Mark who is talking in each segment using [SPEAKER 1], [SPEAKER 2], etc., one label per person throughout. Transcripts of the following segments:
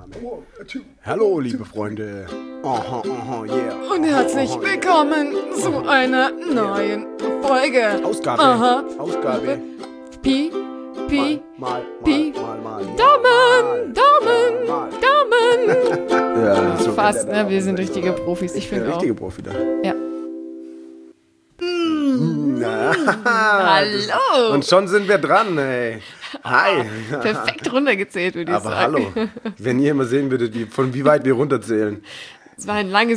[SPEAKER 1] Hallo, liebe Freunde. Yeah.
[SPEAKER 2] Und herzlich willkommen zu einer neuen Folge.
[SPEAKER 1] Ausgabe.
[SPEAKER 2] Pi.
[SPEAKER 1] Mal.
[SPEAKER 2] Daumen.
[SPEAKER 1] Ja, so
[SPEAKER 2] Fast, ne? Wir sind richtige Profis. Ich finde auch.
[SPEAKER 1] richtige Profi da.
[SPEAKER 2] Ja.
[SPEAKER 1] Hallo. Und schon sind wir dran, ey. Hi.
[SPEAKER 2] Perfekt runtergezählt, würde ich
[SPEAKER 1] Aber
[SPEAKER 2] sagen.
[SPEAKER 1] hallo. Wenn ihr immer sehen würdet, von wie weit wir runterzählen.
[SPEAKER 2] Es war ein langes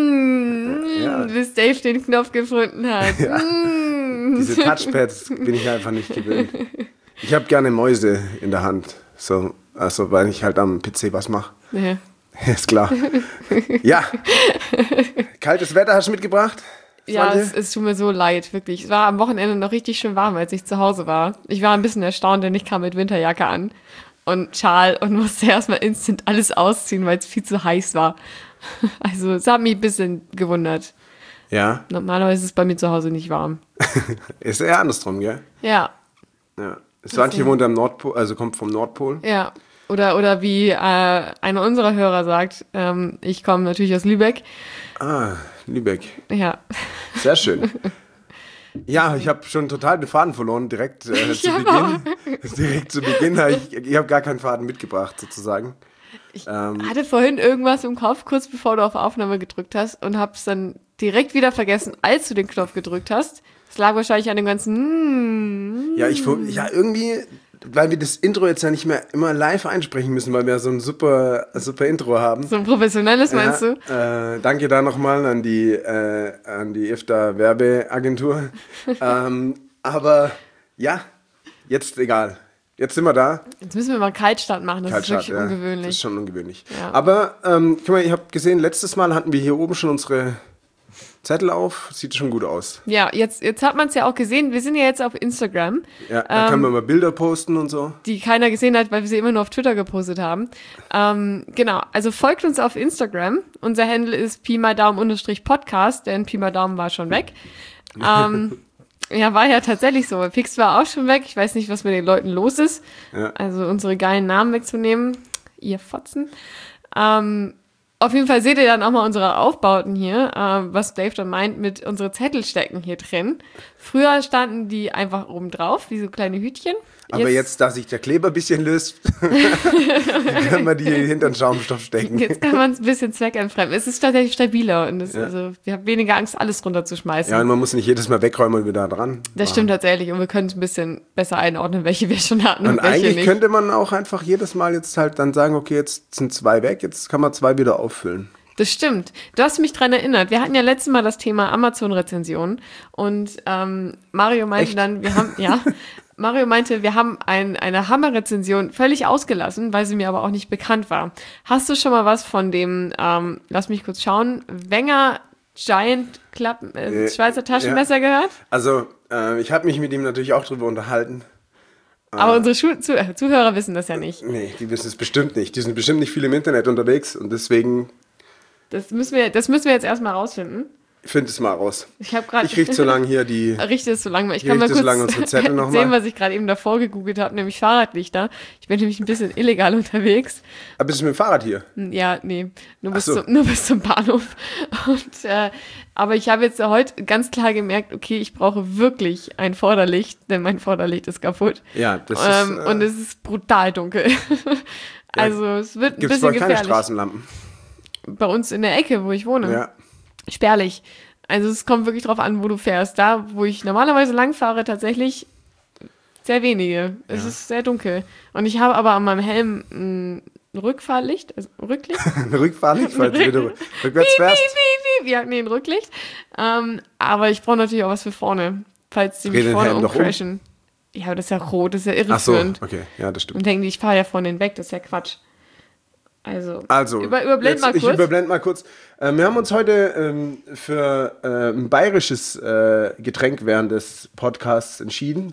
[SPEAKER 2] bis Dave den Knopf gefunden hat.
[SPEAKER 1] Diese Touchpads bin ich einfach nicht gewöhnt. Ich habe gerne Mäuse in der Hand. So, also weil ich halt am PC was mache.
[SPEAKER 2] Ja.
[SPEAKER 1] Ist klar. Ja. Kaltes Wetter hast du mitgebracht?
[SPEAKER 2] Ja, es tut mir so leid, wirklich. Es war am Wochenende noch richtig schön warm, als ich zu Hause war. Ich war ein bisschen erstaunt, denn ich kam mit Winterjacke an und Schal und musste erstmal instant alles ausziehen, weil es viel zu heiß war. Also es hat mich ein bisschen gewundert.
[SPEAKER 1] Ja.
[SPEAKER 2] Normalerweise ist es bei mir zu Hause nicht warm.
[SPEAKER 1] Ist eher andersrum, gell?
[SPEAKER 2] Ja.
[SPEAKER 1] Ja. Swantje wohnt am Nordpol, also kommt vom Nordpol.
[SPEAKER 2] Ja. Oder wie einer unserer Hörer sagt, ich komme natürlich aus Lübeck.
[SPEAKER 1] Ah, Lübeck.
[SPEAKER 2] Ja.
[SPEAKER 1] Sehr schön. Ja, ich habe schon total den Faden verloren, direkt zu Beginn. Direkt zu Beginn. Ich habe gar keinen Faden mitgebracht, sozusagen.
[SPEAKER 2] Ich hatte vorhin irgendwas im Kopf, kurz bevor du auf Aufnahme gedrückt hast und habe es dann direkt wieder vergessen, als du den Knopf gedrückt hast. Es lag wahrscheinlich an dem ganzen...
[SPEAKER 1] Ja, irgendwie, weil wir das Intro jetzt ja nicht mehr immer live einsprechen müssen, weil wir so ein super Intro haben.
[SPEAKER 2] So ein professionelles, meinst du?
[SPEAKER 1] Danke da nochmal an die IFTA Werbeagentur. Aber ja, jetzt egal. Jetzt sind wir da.
[SPEAKER 2] Jetzt müssen wir mal Kaltstart machen, das ist wirklich ungewöhnlich.
[SPEAKER 1] Das ist schon ungewöhnlich.
[SPEAKER 2] Ja.
[SPEAKER 1] Aber, guck mal, ich habe gesehen, letztes Mal hatten wir hier oben schon unsere Zettel auf. Sieht schon gut aus.
[SPEAKER 2] Ja, jetzt hat man es ja auch gesehen. Wir sind ja jetzt auf Instagram.
[SPEAKER 1] Ja, da können wir mal Bilder posten und so.
[SPEAKER 2] Die keiner gesehen hat, weil wir sie immer nur auf Twitter gepostet haben. Genau, also folgt uns auf Instagram. Unser Handle ist Pi mal Daumen _Podcast, denn Pi mal Daumen war schon weg. Ja, war ja tatsächlich so. Pix war auch schon weg. Ich weiß nicht, was mit den Leuten los ist.
[SPEAKER 1] Ja.
[SPEAKER 2] Also unsere geilen Namen wegzunehmen. Ihr Fotzen. Auf jeden Fall seht ihr dann auch mal unsere Aufbauten hier, was Dave dann meint mit unsere Zettel stecken hier drin. Früher standen die einfach oben drauf, wie so kleine Hütchen.
[SPEAKER 1] Aber jetzt, da sich der Kleber ein bisschen löst, können wir die hinter den Schaumstoff stecken.
[SPEAKER 2] Jetzt kann man es ein bisschen zweckentfremden. Es ist tatsächlich stabiler und also, wir haben weniger Angst, alles runterzuschmeißen.
[SPEAKER 1] Ja, und man muss nicht jedes Mal wegräumen und wieder dran.
[SPEAKER 2] Das stimmt tatsächlich und wir können es ein bisschen besser einordnen, welche wir schon hatten und welche
[SPEAKER 1] eigentlich
[SPEAKER 2] nicht.
[SPEAKER 1] könnte man auch einfach jedes Mal jetzt halt dann sagen, okay, jetzt sind 2 weg, jetzt kann man 2 wieder auffüllen.
[SPEAKER 2] Das stimmt. Du hast mich dran erinnert. Wir hatten ja letztes Mal das Thema Amazon-Rezensionen und Mario meinte dann, Mario meinte, wir haben eine Hammer-Rezension völlig ausgelassen, weil sie mir aber auch nicht bekannt war. Hast du schon mal was von dem, lass mich kurz schauen, Wenger Giant Schweizer Taschenmesser gehört?
[SPEAKER 1] Also, ich habe mich mit ihm natürlich auch drüber unterhalten.
[SPEAKER 2] Aber unsere Zuhörer wissen das ja nicht.
[SPEAKER 1] Nee, die wissen es bestimmt nicht. Die sind bestimmt nicht viel im Internet unterwegs und deswegen...
[SPEAKER 2] Das müssen wir jetzt erstmal rausfinden.
[SPEAKER 1] Find es mal raus.
[SPEAKER 2] Ich
[SPEAKER 1] rieche so lange hier die...
[SPEAKER 2] Richte es so lange. Ich kann mal kurz sehen, was ich gerade eben davor gegoogelt habe, nämlich Fahrradlichter. Ich bin nämlich ein bisschen illegal unterwegs.
[SPEAKER 1] Aber bist du mit dem Fahrrad hier?
[SPEAKER 2] Ja, nee, nur bis zum Bahnhof. Aber ich habe jetzt heute ganz klar gemerkt, okay, ich brauche wirklich ein Vorderlicht, denn mein Vorderlicht ist kaputt.
[SPEAKER 1] Ja, das ist...
[SPEAKER 2] und es ist brutal dunkel. Also es wird ein bisschen gefährlich. Gibt es bei keine
[SPEAKER 1] Straßenlampen?
[SPEAKER 2] Bei uns in der Ecke, wo ich wohne.
[SPEAKER 1] Ja.
[SPEAKER 2] Spärlich. Also es kommt wirklich drauf an, wo du fährst. Da, wo ich normalerweise lang fahre, tatsächlich sehr wenige. Es ist sehr dunkel. Und ich habe aber an meinem Helm ein Rückfahrlicht, also Rücklicht.
[SPEAKER 1] Ein Rückfahrlicht, weil du wieder rückwärts fährst?
[SPEAKER 2] Ja, nee, ein Rücklicht. Aber ich brauche natürlich auch was für vorne, falls die mich vorne umcrashen. Ja, aber das ist ja rot, das ist ja irreführend.
[SPEAKER 1] Ach so, okay, ja, das stimmt.
[SPEAKER 2] Und denken die, ich fahre ja vorne hinweg, das ist ja Quatsch. Also
[SPEAKER 1] überblend mal kurz. Ich überblende mal kurz. Wir haben uns heute für ein bayerisches Getränk während des Podcasts entschieden.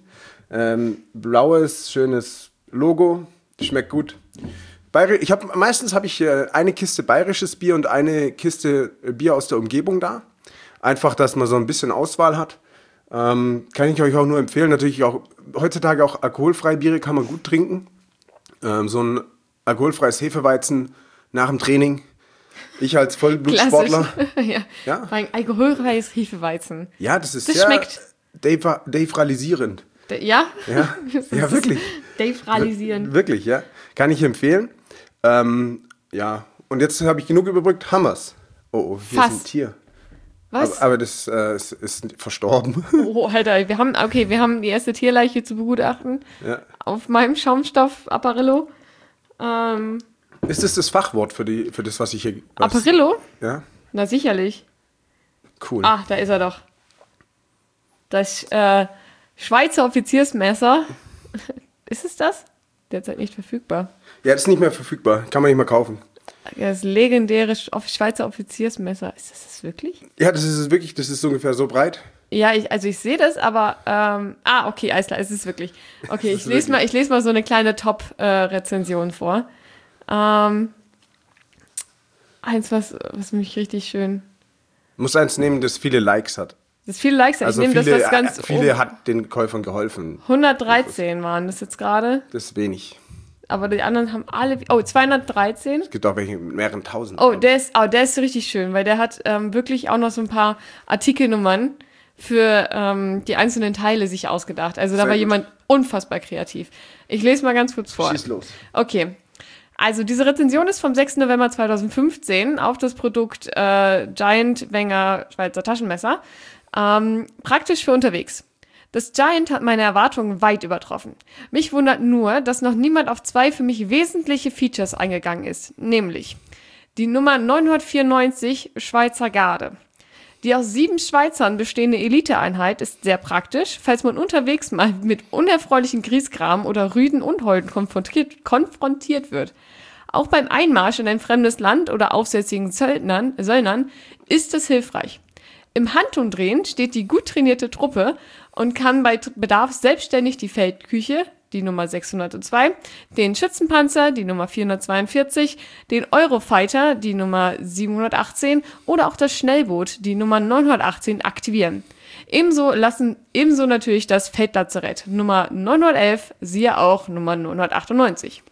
[SPEAKER 1] Blaues, schönes Logo. Schmeckt gut. Meistens habe ich eine Kiste bayerisches Bier und eine Kiste Bier aus der Umgebung da. Einfach, dass man so ein bisschen Auswahl hat. Kann ich euch auch nur empfehlen. Natürlich auch heutzutage auch alkoholfreie Biere kann man gut trinken. So ein alkoholfreies Hefeweizen nach dem Training. Ich als Vollblutsportler.
[SPEAKER 2] Ja. Ein alkoholfreies Hefeweizen.
[SPEAKER 1] Ja, das ist
[SPEAKER 2] das
[SPEAKER 1] sehr
[SPEAKER 2] schmeckt
[SPEAKER 1] devralisierend.
[SPEAKER 2] Ja?
[SPEAKER 1] Ja, wirklich.
[SPEAKER 2] Devralisierend.
[SPEAKER 1] Wirklich, ja. Kann ich empfehlen. Ja, und jetzt habe ich genug überbrückt. Hammers. Oh, hier ist ein Tier.
[SPEAKER 2] Was?
[SPEAKER 1] Aber das ist verstorben.
[SPEAKER 2] Oh, Alter, wir haben die erste Tierleiche zu begutachten.
[SPEAKER 1] Ja.
[SPEAKER 2] Auf meinem Schaumstoff-Apparillo.
[SPEAKER 1] Ist das Fachwort für das, was ich hier...
[SPEAKER 2] Apparillo?
[SPEAKER 1] Ja.
[SPEAKER 2] Na, sicherlich.
[SPEAKER 1] Cool.
[SPEAKER 2] Ah, da ist er doch. Das Schweizer Offiziersmesser. Ist es das? Derzeit nicht verfügbar.
[SPEAKER 1] Ja, das ist nicht mehr verfügbar. Kann man nicht mehr kaufen.
[SPEAKER 2] Das legendäre Schweizer Offiziersmesser. Ist das wirklich?
[SPEAKER 1] Ja, das ist es wirklich. Das ist ungefähr so breit.
[SPEAKER 2] Ja, ich sehe das, aber okay, alles klar, es ist wirklich. Okay, ich lese mal so eine kleine Top-Rezension vor. Eins, was mich richtig schön...
[SPEAKER 1] Muss eins nehmen, das viele Likes hat.
[SPEAKER 2] Das viele Likes hat.
[SPEAKER 1] Also
[SPEAKER 2] ich nehme
[SPEAKER 1] viele,
[SPEAKER 2] das ganz
[SPEAKER 1] viele hat den Käufern geholfen.
[SPEAKER 2] 113 waren das jetzt gerade.
[SPEAKER 1] Das ist wenig.
[SPEAKER 2] Aber die anderen haben alle... Oh, 213.
[SPEAKER 1] Es gibt auch welche mit mehreren tausend.
[SPEAKER 2] Oh, der ist richtig schön, weil der hat wirklich auch noch so ein paar Artikelnummern für die einzelnen Teile sich ausgedacht. Also da war jemand unfassbar kreativ. Ich lese mal ganz kurz vor.
[SPEAKER 1] Schieß los.
[SPEAKER 2] Okay. Also diese Rezension ist vom 6. November 2015 auf das Produkt Giant Wenger Schweizer Taschenmesser. Praktisch für unterwegs. Das Giant hat meine Erwartungen weit übertroffen. Mich wundert nur, dass noch niemand auf zwei für mich wesentliche Features eingegangen ist. Nämlich die Nummer 994 Schweizer Garde. Die aus 7 Schweizern bestehende Eliteeinheit ist sehr praktisch, falls man unterwegs mal mit unerfreulichen Griesgram oder rüden Unholden konfrontiert wird. Auch beim Einmarsch in ein fremdes Land oder aufsässigen Söldnern ist es hilfreich. Im Handumdrehen steht die gut trainierte Truppe und kann bei Bedarf selbstständig die Feldküche, die Nummer 602, den Schützenpanzer, die Nummer 442, den Eurofighter, die Nummer 718 oder auch das Schnellboot, die Nummer 918, aktivieren. Ebenso natürlich das Feldlazarett, Nummer 911, siehe auch Nummer 998.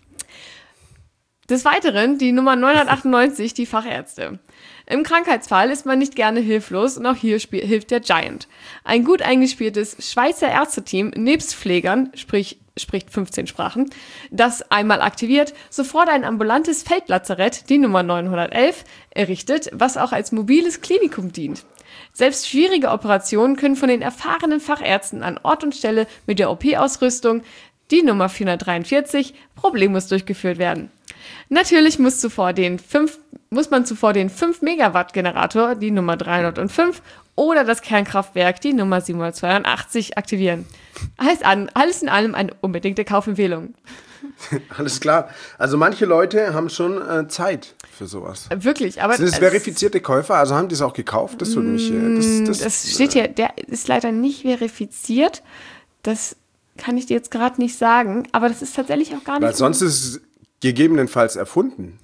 [SPEAKER 2] Des Weiteren die Nummer 998, die Fachärzte. Im Krankheitsfall ist man nicht gerne hilflos und auch hier hilft der Giant. Ein gut eingespieltes Schweizer Ärzteteam nebst Pflegern, spricht 15 Sprachen, das einmal aktiviert, sofort ein ambulantes Feldlazarett, die Nummer 911, errichtet, was auch als mobiles Klinikum dient. Selbst schwierige Operationen können von den erfahrenen Fachärzten an Ort und Stelle mit der OP-Ausrüstung, die Nummer 443, problemlos durchgeführt werden. Natürlich muss man zuvor den 5-Megawatt-Generator, die Nummer 305, oder das Kernkraftwerk, die Nummer 782, aktivieren. Alles in allem eine unbedingte Kaufempfehlung.
[SPEAKER 1] Alles klar. Also manche Leute haben schon Zeit für sowas.
[SPEAKER 2] Wirklich, aber...
[SPEAKER 1] Sind es verifizierte Käufer? Also haben die es auch gekauft? Das würde mich...
[SPEAKER 2] Das steht hier, der ist leider nicht verifiziert. Das kann ich dir jetzt gerade nicht sagen, aber das ist tatsächlich auch gar nicht...
[SPEAKER 1] Weil sonst ist es gegebenenfalls erfunden.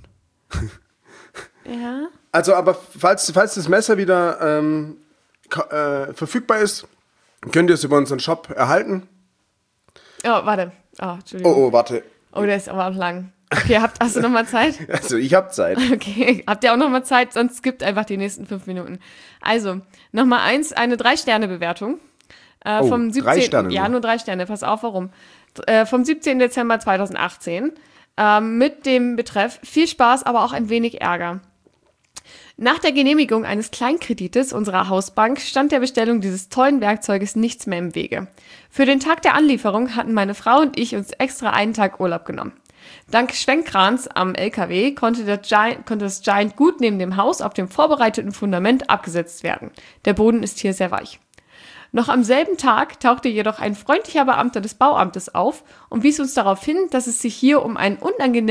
[SPEAKER 2] Ja.
[SPEAKER 1] Also, aber falls das Messer wieder verfügbar ist, könnt ihr es über unseren Shop erhalten.
[SPEAKER 2] Oh, warte. Oh, Entschuldigung.
[SPEAKER 1] Oh, warte.
[SPEAKER 2] Oh, der ist aber auch lang. Okay, hast du noch mal Zeit?
[SPEAKER 1] Also, ich habe Zeit.
[SPEAKER 2] Okay, habt ihr auch noch mal Zeit? Sonst skippt einfach die nächsten 5 Minuten. Also, Nummer 1, eine 3-Sterne-Bewertung. Vom 17.
[SPEAKER 1] 3 Sterne.
[SPEAKER 2] Ja, nur 3 Sterne. Pass auf, warum. Vom 17. Dezember 2018. Mit dem Betreff viel Spaß, aber auch ein wenig Ärger. Nach der Genehmigung eines Kleinkredites unserer Hausbank stand der Bestellung dieses tollen Werkzeuges nichts mehr im Wege. Für den Tag der Anlieferung hatten meine Frau und ich uns extra einen Tag Urlaub genommen. Dank Schwenkkrans am LKW konnte das Giant gut neben dem Haus auf dem vorbereiteten Fundament abgesetzt werden. Der Boden ist hier sehr weich. Noch am selben Tag tauchte jedoch ein freundlicher Beamter des Bauamtes auf und wies uns darauf hin, dass es sich hier um einen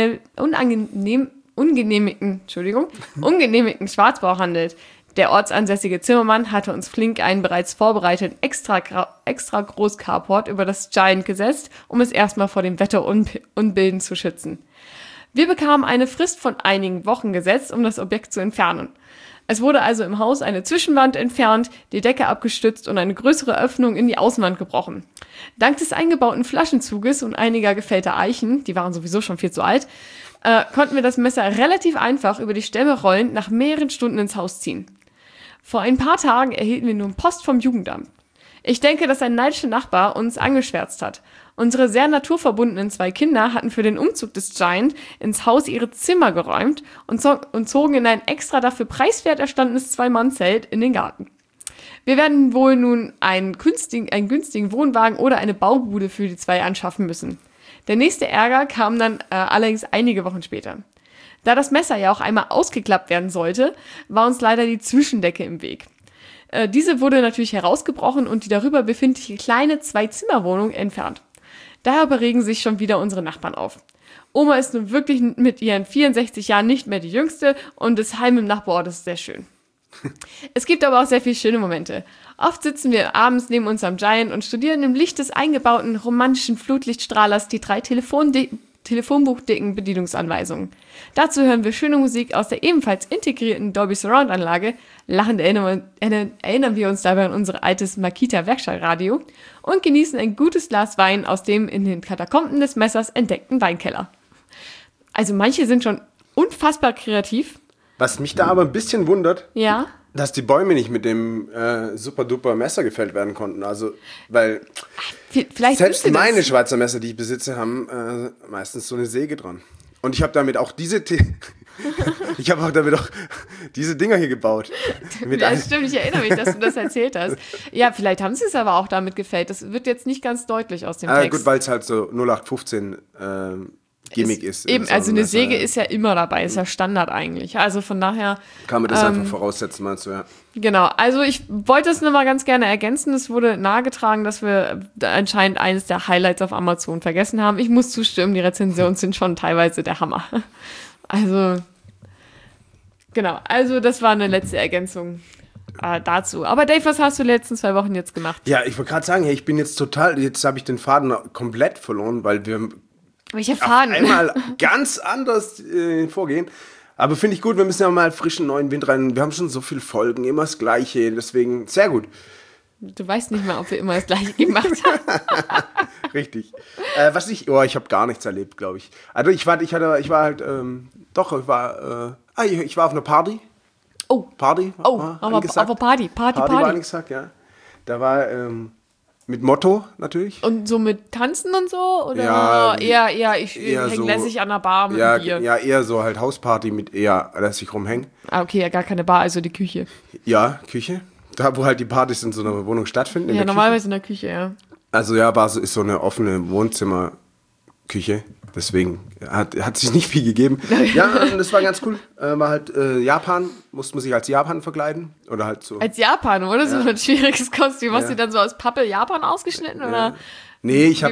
[SPEAKER 2] ungenehmigten Schwarzbau handelt. Der ortsansässige Zimmermann hatte uns flink einen bereits vorbereiteten extra groß Carport über das Giant gesetzt, um es erstmal vor dem Wetterunbilden zu schützen. Wir bekamen eine Frist von einigen Wochen gesetzt, um das Objekt zu entfernen. Es wurde also im Haus eine Zwischenwand entfernt, die Decke abgestützt und eine größere Öffnung in die Außenwand gebrochen. Dank des eingebauten Flaschenzuges und einiger gefällter Eichen, die waren sowieso schon viel zu alt, konnten wir das Messer relativ einfach über die Stämme rollend nach mehreren Stunden ins Haus ziehen. Vor ein paar Tagen erhielten wir nun Post vom Jugendamt. Ich denke, dass ein neidischer Nachbar uns angeschwärzt hat. Unsere sehr naturverbundenen 2 Kinder hatten für den Umzug des Giant ins Haus ihre Zimmer geräumt und zogen in ein extra dafür preiswert erstandenes 2-Mann-Zelt in den Garten. Wir werden wohl nun einen günstigen Wohnwagen oder eine Baubude für die 2 anschaffen müssen. Der nächste Ärger kam dann allerdings einige Wochen später. Da das Messer ja auch einmal ausgeklappt werden sollte, war uns leider die Zwischendecke im Weg. Diese wurde natürlich herausgebrochen und die darüber befindliche kleine 2-Zimmer-Wohnung entfernt. Daher beregen sich schon wieder unsere Nachbarn auf. Oma ist nun wirklich mit ihren 64 Jahren nicht mehr die Jüngste und das Heim im Nachbarort ist sehr schön. Es gibt aber auch sehr viele schöne Momente. Oft sitzen wir abends neben unserem Giant und studieren im Licht des eingebauten romantischen Flutlichtstrahlers die 3 telefonbuchdicken Bedienungsanweisungen. Dazu hören wir schöne Musik aus der ebenfalls integrierten Dolby Surround Anlage. Lachend erinnern wir uns dabei an unser altes Makita Werkstattradio und genießen ein gutes Glas Wein aus dem in den Katakomben des Messers entdeckten Weinkeller. Also manche sind schon unfassbar kreativ.
[SPEAKER 1] Was mich da aber ein bisschen wundert,
[SPEAKER 2] ja,
[SPEAKER 1] dass die Bäume nicht mit dem super-duper Messer gefällt werden konnten. Also, weil
[SPEAKER 2] vielleicht
[SPEAKER 1] selbst meine Schweizer Messer, die ich besitze, haben meistens so eine Säge dran. Und ich habe damit auch diese Dinger hier gebaut.
[SPEAKER 2] Ja, stimmt, ich erinnere mich, dass du das erzählt hast. Ja, vielleicht haben sie es aber auch damit gefällt. Das wird jetzt nicht ganz deutlich aus dem Text.
[SPEAKER 1] Gut, weil es halt so 0815 Gimmick ist.
[SPEAKER 2] Eben, also eine Säge ist ja immer dabei, ist ja Standard eigentlich. Also von daher...
[SPEAKER 1] Kann man das einfach voraussetzen, meinst du, ja?
[SPEAKER 2] Genau, also ich wollte es nochmal ganz gerne ergänzen. Es wurde nahegetragen, dass wir anscheinend eines der Highlights auf Amazon vergessen haben. Ich muss zustimmen, die Rezensionen sind schon teilweise der Hammer. Also, genau, also das war eine letzte Ergänzung dazu. Aber Dave, was hast du die letzten 2 Wochen jetzt gemacht?
[SPEAKER 1] Ja, ich wollte gerade sagen, ich bin jetzt jetzt habe ich den Faden komplett verloren, weil wir
[SPEAKER 2] welcher Faden?
[SPEAKER 1] Einmal ganz anders vorgehen. Aber finde ich gut, wir müssen ja mal frischen neuen Wind rein. Wir haben schon so viele Folgen, immer das Gleiche. Deswegen sehr gut.
[SPEAKER 2] Du weißt nicht mal, ob wir immer das Gleiche gemacht haben.
[SPEAKER 1] Richtig. Ich habe gar nichts erlebt, glaube ich. Also ich war auf einer Party.
[SPEAKER 2] Oh.
[SPEAKER 1] Party.
[SPEAKER 2] Aber Party
[SPEAKER 1] war angesagt, ja. Da war mit Motto natürlich.
[SPEAKER 2] Und so mit Tanzen und so? Oder eher ich hänge so, lässig an der Bar mit Bier?
[SPEAKER 1] Ja, eher so halt Hausparty mit eher lässig rumhängen.
[SPEAKER 2] Okay, ja, gar keine Bar, also die Küche.
[SPEAKER 1] Ja, Küche. Da, wo halt die Partys in so einer Wohnung stattfinden.
[SPEAKER 2] Ja, normalerweise in der Küche, ja.
[SPEAKER 1] Also ja, ist so eine offene Wohnzimmerküche. Deswegen hat sich nicht viel gegeben. Ja, das war ganz cool. War halt Japan, musste man sich als Japan verkleiden. Oder halt so.
[SPEAKER 2] Als Japan, oder? Ja. So ein schwieriges Kostüm. Hast du dann so aus Pappe Japan ausgeschnitten? Ja. Oder?
[SPEAKER 1] Nee, ich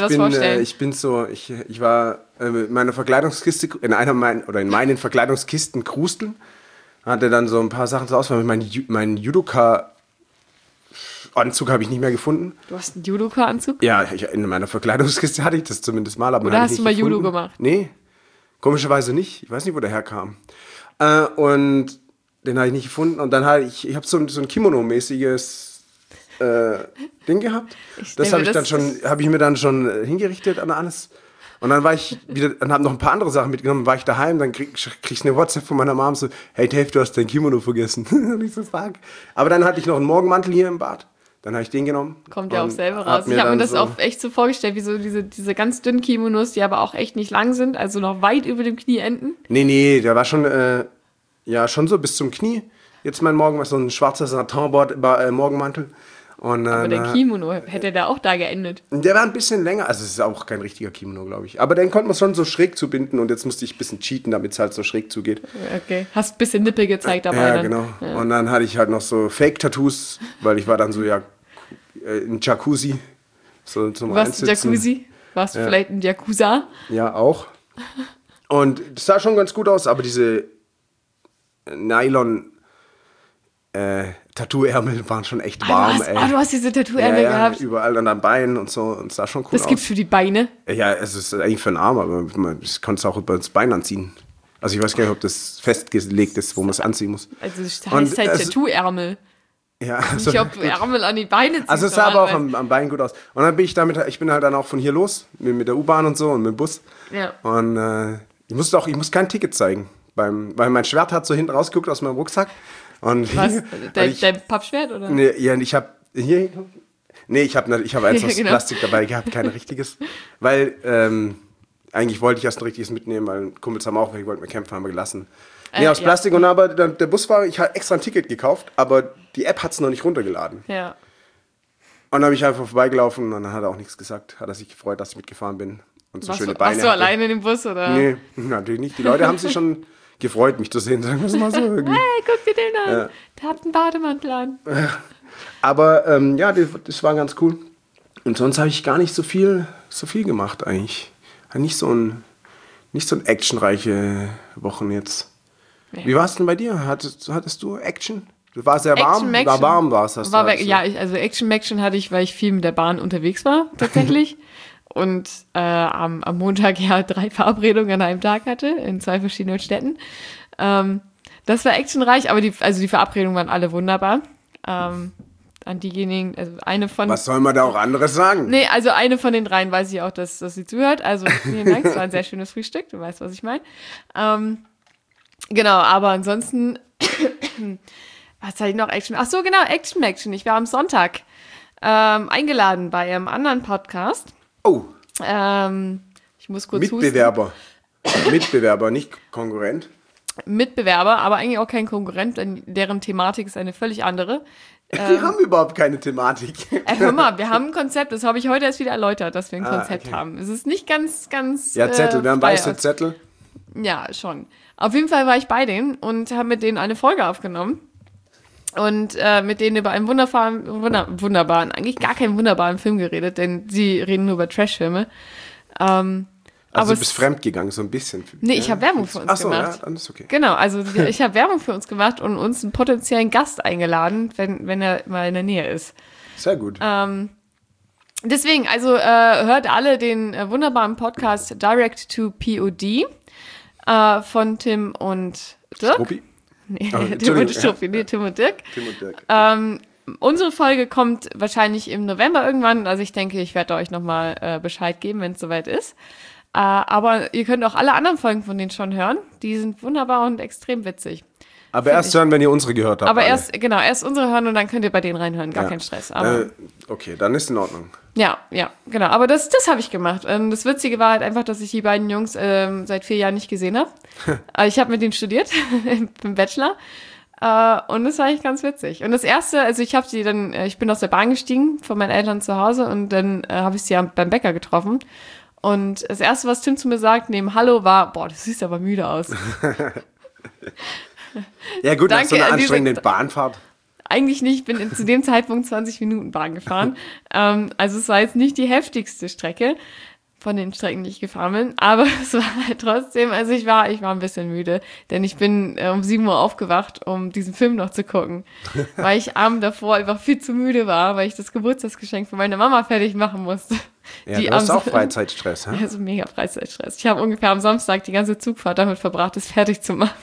[SPEAKER 1] war in meiner Verkleidungskiste, in meinen Verkleidungskisten krusteln. Hatte dann so ein paar Sachen zur Auswahl. Meinen Judoka-Anzug habe ich nicht mehr gefunden.
[SPEAKER 2] Du hast einen Judoka-Anzug?
[SPEAKER 1] Ja, in meiner Verkleidungskiste hatte ich das zumindest mal. Aber
[SPEAKER 2] oder hast du mal Judo gemacht?
[SPEAKER 1] Nee, komischerweise nicht. Ich weiß nicht, wo der herkam. Und den habe ich nicht gefunden. Und dann habe ich habe so ein Kimono-mäßiges Ding gehabt. Das habe ich mir dann schon hingerichtet an alles. Und dann war ich wieder, dann habe noch ein paar andere Sachen mitgenommen, war ich daheim, dann krieg ich eine WhatsApp von meiner Mom so, hey Dave, du hast dein Kimono vergessen. Und ich so, fuck. Aber dann hatte ich noch einen Morgenmantel hier im Bad, dann habe ich den genommen.
[SPEAKER 2] Kommt ja auch selber raus. Ich habe mir das auch echt so vorgestellt, wie so diese ganz dünnen Kimonos, die aber auch echt nicht lang sind, also noch weit über dem Knie enden.
[SPEAKER 1] Nee, der war schon, schon so bis zum Knie. Jetzt mein Morgen war so ein schwarzer Satin-Morgenmantel.
[SPEAKER 2] Aber der Kimono, hätte der auch da geendet?
[SPEAKER 1] Der war ein bisschen länger, also es ist auch kein richtiger Kimono, glaube ich. Aber den konnte man schon so schräg zubinden und jetzt musste ich ein bisschen cheaten, damit es halt so schräg zugeht.
[SPEAKER 2] Okay, hast ein bisschen Nippel gezeigt dabei.
[SPEAKER 1] Ja, dann. Genau. Ja. Und dann hatte ich halt noch so Fake-Tattoos, weil ich war dann so, in Jacuzzi. So zum
[SPEAKER 2] Warst du Jacuzzi? Warst du vielleicht ein Yakuza?
[SPEAKER 1] Ja, auch. Und das sah schon ganz gut aus, aber diese Nylon- Tattoo-Ärmel waren schon echt warm, ey.
[SPEAKER 2] Du hast diese Tattoo-Ärmel gehabt?
[SPEAKER 1] Überall an den Beinen und so. Und es sah schon cool aus.
[SPEAKER 2] Das gibt's für die Beine?
[SPEAKER 1] Ja, es ist eigentlich für den Arm, aber ich konnte es auch über das Bein anziehen. Also ich weiß gar nicht, ob das festgelegt ist, wo man es anziehen muss.
[SPEAKER 2] Also das heißt halt Tattoo-Ärmel.
[SPEAKER 1] Ja, also,
[SPEAKER 2] nicht, ob du Ärmel an die Beine ziehst.
[SPEAKER 1] Also es sah aber auch am Bein gut aus. Und dann bin ich bin halt dann auch von hier los, mit der U-Bahn und so und mit dem Bus.
[SPEAKER 2] Ja.
[SPEAKER 1] Und ich musste kein Ticket zeigen, weil mein Schwert hat so hinten rausgeguckt aus meinem Rucksack. Und
[SPEAKER 2] was? Dein Pappschwert, oder?
[SPEAKER 1] Nee, ja, ich habe hier... Nee, ich habe eins aus Plastik dabei gehabt, kein richtiges. Weil eigentlich wollte ich erst ein richtiges mitnehmen, weil Kumpels haben auch, ich wollte mir kämpfen, haben wir gelassen. Nee, aus Plastik. Und aber der Busfahrer, ich habe extra ein Ticket gekauft, aber die App hat es noch nicht runtergeladen.
[SPEAKER 2] Ja.
[SPEAKER 1] Und dann habe ich einfach vorbeigelaufen und dann hat er auch nichts gesagt. Hat er sich gefreut, dass ich mitgefahren bin. Und so schöne Beine.
[SPEAKER 2] Warst du alleine in dem Bus, oder?
[SPEAKER 1] Nee, natürlich nicht. Die Leute haben sich schon gefreut, mich zu sehen, sagen wir es mal so. Irgendwie.
[SPEAKER 2] Hey, guck dir den an. Ja. Der hat einen Bademantel an.
[SPEAKER 1] Aber ja, das war ganz cool. Und sonst habe ich gar nicht so viel gemacht eigentlich. Nicht so ein actionreiche Wochen jetzt. Ja. Wie war es denn bei dir? Hattest du Action? Du warst sehr warm. War warm, warst das.
[SPEAKER 2] Ja, also Action hatte ich, weil ich viel mit der Bahn unterwegs war, tatsächlich. Und am Montag ja 3 Verabredungen an einem Tag hatte, in 2 verschiedenen Städten. Das war actionreich, aber die Verabredungen waren alle wunderbar. An diejenigen, also eine von...
[SPEAKER 1] Was soll man da auch anderes sagen?
[SPEAKER 2] Nee, also eine von den 3 weiß ich auch, dass sie zuhört. Also vielen Dank, es war ein sehr schönes Frühstück, du weißt, was ich meine. Genau, aber ansonsten, was hatte ich noch Action? Ach so, genau, Action. Ich war am Sonntag eingeladen bei einem anderen Podcast.
[SPEAKER 1] Oh.
[SPEAKER 2] Ich muss kurz
[SPEAKER 1] Mitbewerber, nicht Konkurrent.
[SPEAKER 2] Mitbewerber, aber eigentlich auch kein Konkurrent, denn deren Thematik ist eine völlig andere.
[SPEAKER 1] Wir haben überhaupt keine Thematik.
[SPEAKER 2] Hör mal, wir haben ein Konzept, das habe ich heute erst wieder erläutert, dass wir ein Konzept haben. Es ist nicht ganz...
[SPEAKER 1] Ja, Zettel, wir haben weiße Zettel.
[SPEAKER 2] Ja, schon. Auf jeden Fall war ich bei denen und habe mit denen eine Folge aufgenommen und mit denen über einen wunderbaren, eigentlich gar keinen wunderbaren Film geredet, denn sie reden nur über Trashfilme.
[SPEAKER 1] Also du bist fremdgegangen, so ein bisschen.
[SPEAKER 2] Nee, ich habe Werbung für uns gemacht. Ja,
[SPEAKER 1] dann ist okay.
[SPEAKER 2] Genau, also ich habe Werbung für uns gemacht und uns einen potenziellen Gast eingeladen, wenn er mal in der Nähe ist.
[SPEAKER 1] Sehr gut.
[SPEAKER 2] Deswegen, also hört alle den wunderbaren Podcast Direct to POD von Tim und Dirk.
[SPEAKER 1] Struppi?
[SPEAKER 2] Nee, Tim und Struppi, nee, Tim und Dirk. Unsere Folge kommt wahrscheinlich im November irgendwann, also ich denke, ich werde euch nochmal Bescheid geben, wenn es soweit ist. Aber ihr könnt auch alle anderen Folgen von denen schon hören. Die sind wunderbar und extrem witzig.
[SPEAKER 1] Aber erst hören, wenn ihr unsere gehört habt.
[SPEAKER 2] Aber erst unsere hören und dann könnt ihr bei denen reinhören. Gar kein Stress. Aber,
[SPEAKER 1] okay, dann ist in Ordnung.
[SPEAKER 2] Ja, genau. Aber das habe ich gemacht. Das Witzige war halt einfach, dass ich die beiden Jungs seit 4 Jahren nicht gesehen habe. Ich habe mit denen studiert im Bachelor. Und das war eigentlich ganz witzig. Und das Erste, also ich bin aus der Bahn gestiegen von meinen Eltern zu Hause und dann habe ich sie beim Bäcker getroffen. Und das Erste, was Tim zu mir sagt, neben Hallo, war, boah, du siehst aber müde aus.
[SPEAKER 1] Ja gut, nach so einer anstrengenden Bahnfahrt.
[SPEAKER 2] Eigentlich nicht, ich bin zu dem Zeitpunkt 20 Minuten Bahn gefahren. Also es war jetzt nicht die heftigste Strecke von den Strecken, die ich gefahren bin, aber es war halt trotzdem, also ich war ein bisschen müde, denn ich bin um 7 Uhr aufgewacht, um diesen Film noch zu gucken, weil ich Abend davor einfach viel zu müde war, weil ich das Geburtstagsgeschenk von meiner Mama fertig machen musste.
[SPEAKER 1] Ja, du hast auch Freizeitstress, hä?
[SPEAKER 2] Ja, so mega Freizeitstress. Ich habe ungefähr am Samstag die ganze Zugfahrt damit verbracht, das fertig zu machen.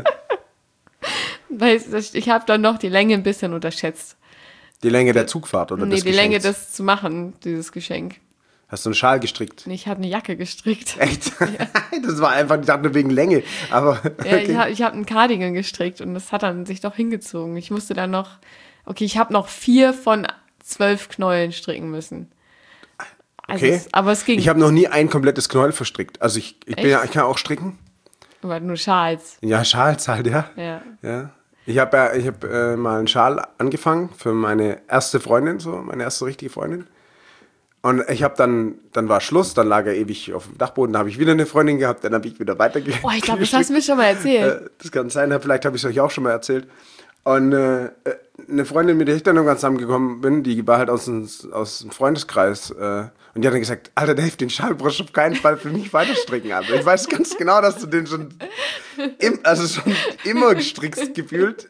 [SPEAKER 2] Weil ich habe dann noch die Länge ein bisschen unterschätzt.
[SPEAKER 1] Die Länge der Zugfahrt oder des
[SPEAKER 2] Geschenks? Nee, die Länge, das zu machen, dieses Geschenk.
[SPEAKER 1] Hast du einen Schal gestrickt?
[SPEAKER 2] Nee, ich habe eine Jacke gestrickt.
[SPEAKER 1] Echt? Ja. Das war einfach, ich dachte nur wegen Länge. Aber, okay.
[SPEAKER 2] Ja, ich habe einen Cardigan gestrickt und das hat dann sich doch hingezogen. Ich musste dann noch, ich habe noch 4 von 12 Knäueln stricken müssen. Also
[SPEAKER 1] okay.
[SPEAKER 2] Aber es ging.
[SPEAKER 1] Ich habe noch nie ein komplettes Knäuel verstrickt. Also ich kann auch stricken.
[SPEAKER 2] Aber nur Schals.
[SPEAKER 1] Ja, Schals halt, ja. Ich hab mal einen Schal angefangen für meine erste Freundin, meine erste richtige Freundin. Und ich habe dann war Schluss, dann lag er ewig auf dem Dachboden, da habe ich wieder eine Freundin gehabt, dann habe ich wieder weitergestrickt.
[SPEAKER 2] Oh, ich glaube, das hast du mir schon mal erzählt.
[SPEAKER 1] Das kann sein, vielleicht habe ich es euch auch schon mal erzählt. Und eine Freundin, mit der ich dann irgendwann zusammengekommen bin, die war halt aus dem Freundeskreis. Und die hat dann gesagt, Alter Dave, den Schal brauchst du auf keinen Fall für mich weiter stricken. Also ich weiß ganz genau, dass du den schon immer gestrickst gefühlt.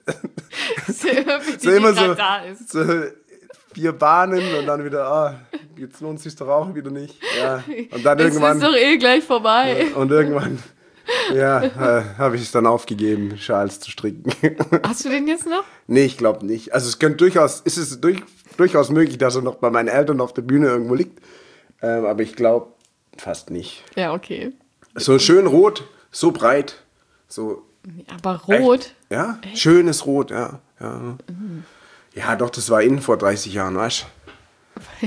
[SPEAKER 1] So 4 Bahnen und dann wieder, jetzt lohnt es sich doch auch wieder nicht. Ja. Und dann
[SPEAKER 2] irgendwann ist doch gleich vorbei.
[SPEAKER 1] Ja, und irgendwann Ja, habe ich es dann aufgegeben, Schals zu stricken.
[SPEAKER 2] Hast du den jetzt noch?
[SPEAKER 1] Nee, ich glaube nicht. Also ist es durchaus möglich, dass er noch bei meinen Eltern auf der Bühne irgendwo liegt. Aber ich glaube fast nicht.
[SPEAKER 2] Ja, okay.
[SPEAKER 1] So schön rot, so breit, so.
[SPEAKER 2] Aber rot?
[SPEAKER 1] Echt? Ja, echt? Schönes Rot, ja. Ja, doch, das war innen vor 30 Jahren, weißt du?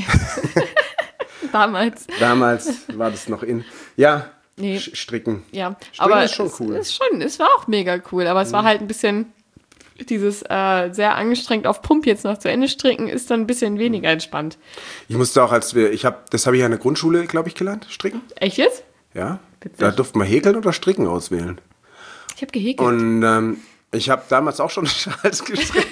[SPEAKER 2] Damals.
[SPEAKER 1] Damals war das noch in. Ja,
[SPEAKER 2] nee.
[SPEAKER 1] Stricken.
[SPEAKER 2] Ja,
[SPEAKER 1] Stricken
[SPEAKER 2] aber
[SPEAKER 1] ist schon cool.
[SPEAKER 2] Es war auch mega cool, aber es war halt ein bisschen dieses sehr angestrengt auf Pump jetzt noch zu Ende stricken, ist dann ein bisschen weniger entspannt.
[SPEAKER 1] Ich musste auch, das habe ich an der Grundschule, glaube ich, gelernt, stricken.
[SPEAKER 2] Echt jetzt?
[SPEAKER 1] Ja, da durfte man häkeln oder stricken auswählen.
[SPEAKER 2] Ich habe gehäkelt.
[SPEAKER 1] Und ich habe damals auch schon Schals gestrickt.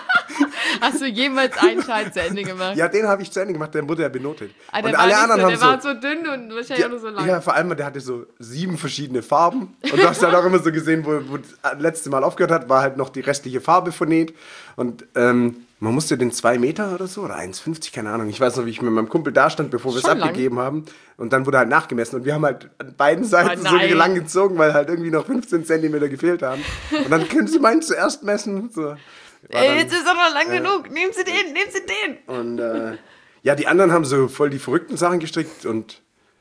[SPEAKER 2] Hast du jemals einen Schal zu Ende gemacht?
[SPEAKER 1] Ja, den habe ich zu Ende gemacht, der wurde ja benotet.
[SPEAKER 2] Und alle anderen haben der war so dünn und wahrscheinlich auch nur so lang.
[SPEAKER 1] Ja, vor allem, der hatte so 7 verschiedene Farben. Und du hast halt auch immer so gesehen, wo das letzte Mal aufgehört hat, war halt noch die restliche Farbe vernäht. Und man musste den 2 Meter oder so, oder 1,50, keine Ahnung. Ich weiß noch, wie ich mit meinem Kumpel da stand, bevor wir es abgegeben haben. Und dann wurde halt nachgemessen. Und wir haben halt an beiden Seiten so lang gezogen, weil halt irgendwie noch 15 Zentimeter gefehlt haben. Und dann können Sie meinen zuerst messen. So.
[SPEAKER 2] Jetzt ist er noch lang genug. Nehmen Sie den.
[SPEAKER 1] Und ja, die anderen haben so voll die verrückten Sachen gestrickt. Und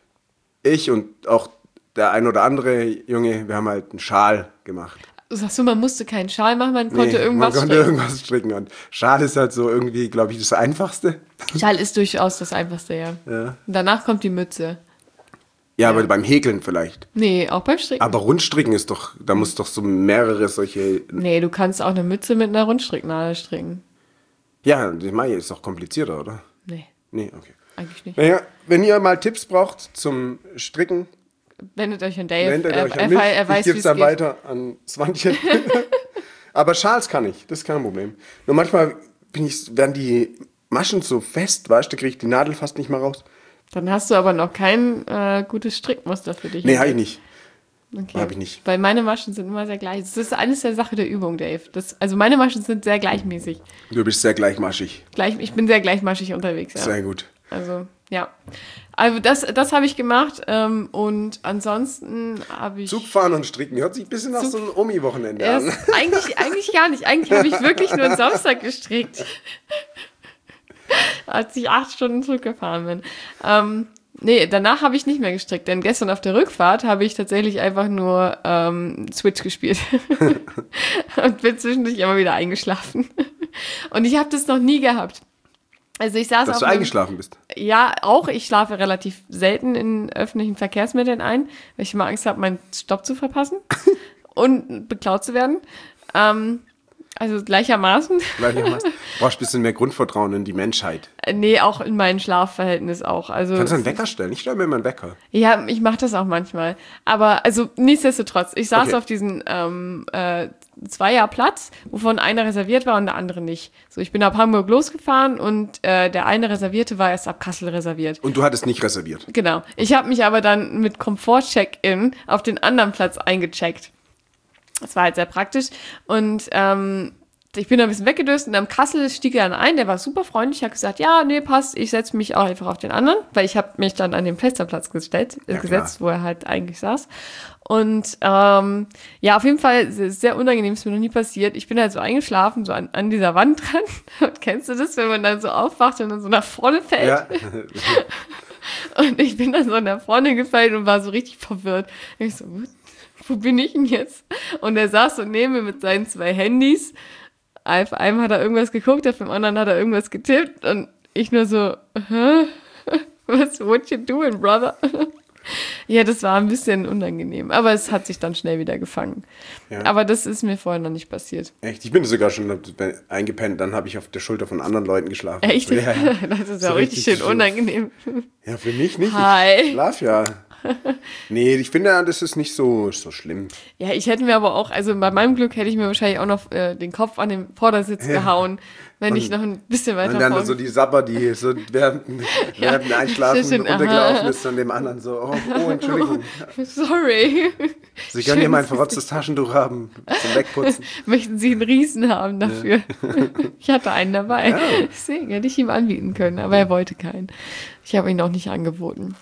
[SPEAKER 1] ich und auch der ein oder andere Junge, wir haben halt einen Schal gemacht.
[SPEAKER 2] Sagst du, man musste keinen Schal machen, man konnte irgendwas stricken?
[SPEAKER 1] Man konnte irgendwas stricken. Und Schal ist halt so irgendwie, glaube ich, das Einfachste.
[SPEAKER 2] Schal ist durchaus das Einfachste, ja. Und danach kommt die Mütze.
[SPEAKER 1] Ja, aber beim Häkeln vielleicht.
[SPEAKER 2] Nee, auch beim Stricken.
[SPEAKER 1] Aber Rundstricken ist doch, da muss doch so mehrere solche...
[SPEAKER 2] Nee, du kannst auch eine Mütze mit einer Rundstricknadel stricken.
[SPEAKER 1] Ja, ich meine, ist doch komplizierter, oder?
[SPEAKER 2] Nee.
[SPEAKER 1] Nee, okay.
[SPEAKER 2] Eigentlich nicht.
[SPEAKER 1] Naja, wenn ihr mal Tipps braucht zum Stricken,
[SPEAKER 2] wendet euch an Dave.
[SPEAKER 1] Wendet euch an mich.
[SPEAKER 2] Er weiß,
[SPEAKER 1] ich gebe es dann weiter an Swantje. Aber Schals kann ich, das ist kein Problem. Nur manchmal werden die Maschen so fest, weißt du, da kriege ich die Nadel fast nicht mehr raus.
[SPEAKER 2] Dann hast du aber noch kein gutes Strickmuster für dich.
[SPEAKER 1] Nee, habe ich nicht.
[SPEAKER 2] Okay.
[SPEAKER 1] Habe ich nicht.
[SPEAKER 2] Weil meine Maschen sind immer sehr gleich. Das ist alles der Sache der Übung, Dave. Also meine Maschen sind sehr gleichmäßig.
[SPEAKER 1] Du bist sehr gleichmaschig.
[SPEAKER 2] Ich bin sehr gleichmaschig unterwegs, ja.
[SPEAKER 1] Sehr gut.
[SPEAKER 2] Also, ja. Also das habe ich gemacht und ansonsten habe ich...
[SPEAKER 1] Zugfahren und Stricken, hört sich ein bisschen nach so einem Omi-Wochenende an.
[SPEAKER 2] Eigentlich gar nicht. Eigentlich habe ich wirklich nur einen Samstag gestrickt. Als ich 8 Stunden zurückgefahren bin. Nee, danach habe ich nicht mehr gestrickt, denn gestern auf der Rückfahrt habe ich tatsächlich einfach nur Switch gespielt. Und bin zwischendurch immer wieder eingeschlafen. Und ich habe das noch nie gehabt. Also ich saß
[SPEAKER 1] Dass du eingeschlafen bist?
[SPEAKER 2] Ja, auch. Ich schlafe relativ selten in öffentlichen Verkehrsmitteln ein, weil ich immer Angst habe, meinen Stopp zu verpassen und beklaut zu werden. Also gleichermaßen.
[SPEAKER 1] Du brauchst ein bisschen mehr Grundvertrauen in die Menschheit.
[SPEAKER 2] Nee, auch in mein Schlafverhältnis auch. Also,
[SPEAKER 1] kannst du einen Wecker stellen? Ich stelle mir immer einen Wecker.
[SPEAKER 2] Ja, ich mache das auch manchmal. Aber also nichtsdestotrotz, ich saß auf diesen Zweierplatz, wovon einer reserviert war und der andere nicht. So, ich bin ab Hamburg losgefahren und der eine Reservierte war erst ab Kassel reserviert.
[SPEAKER 1] Und du hattest nicht reserviert?
[SPEAKER 2] Genau. Ich habe mich aber dann mit Komfort-Check-In auf den anderen Platz eingecheckt. Das war halt sehr praktisch. Und ich bin da ein bisschen weggedöst und am Kassel stieg er dann ein, der war super freundlich, hat gesagt, ja, nee, passt, ich setze mich auch einfach auf den anderen, weil ich habe mich dann an den Fensterplatz gesetzt, wo er halt eigentlich saß. Und ja, auf jeden Fall sehr unangenehm, ist mir noch nie passiert. Ich bin halt so eingeschlafen, so an dieser Wand dran. Und kennst du das, wenn man dann so aufwacht und dann so nach vorne fällt? Ja. Und ich bin dann so nach vorne gefallen und war so richtig verwirrt. Und ich so, wo bin ich denn jetzt? Und er saß so neben mir mit seinen 2 Handys. Auf einem hat er irgendwas geguckt, auf dem anderen hat er irgendwas getippt. Und ich nur so, what you doing, brother? Ja, das war ein bisschen unangenehm. Aber es hat sich dann schnell wieder gefangen. Ja. Aber das ist mir vorher noch nicht passiert.
[SPEAKER 1] Echt? Ich bin sogar schon eingepennt. Dann habe ich auf der Schulter von anderen Leuten geschlafen.
[SPEAKER 2] Echt? Ja. Das ist ja so richtig schön unangenehm.
[SPEAKER 1] Ja, für mich nicht.
[SPEAKER 2] Hi.
[SPEAKER 1] Ich schlaf ja. Nee, ich finde, das ist nicht so schlimm.
[SPEAKER 2] Ja, ich hätte mir aber auch, also bei meinem Glück hätte ich mir wahrscheinlich auch noch den Kopf an den Vordersitz gehauen, wenn ich noch ein bisschen weiter vorne.
[SPEAKER 1] Und dann so die Sapper, die so während dem Einschlafen runtergelaufen ist und dem anderen so, oh, Entschuldigung.
[SPEAKER 2] Sorry.
[SPEAKER 1] Sie können hier mein verrotztes Taschentuch haben zum Wegputzen.
[SPEAKER 2] Möchten Sie einen Riesen haben dafür? Ja. Ich hatte einen dabei. Ja. Deswegen hätte ich ihm anbieten können, aber er wollte keinen. Ich habe ihn auch nicht angeboten.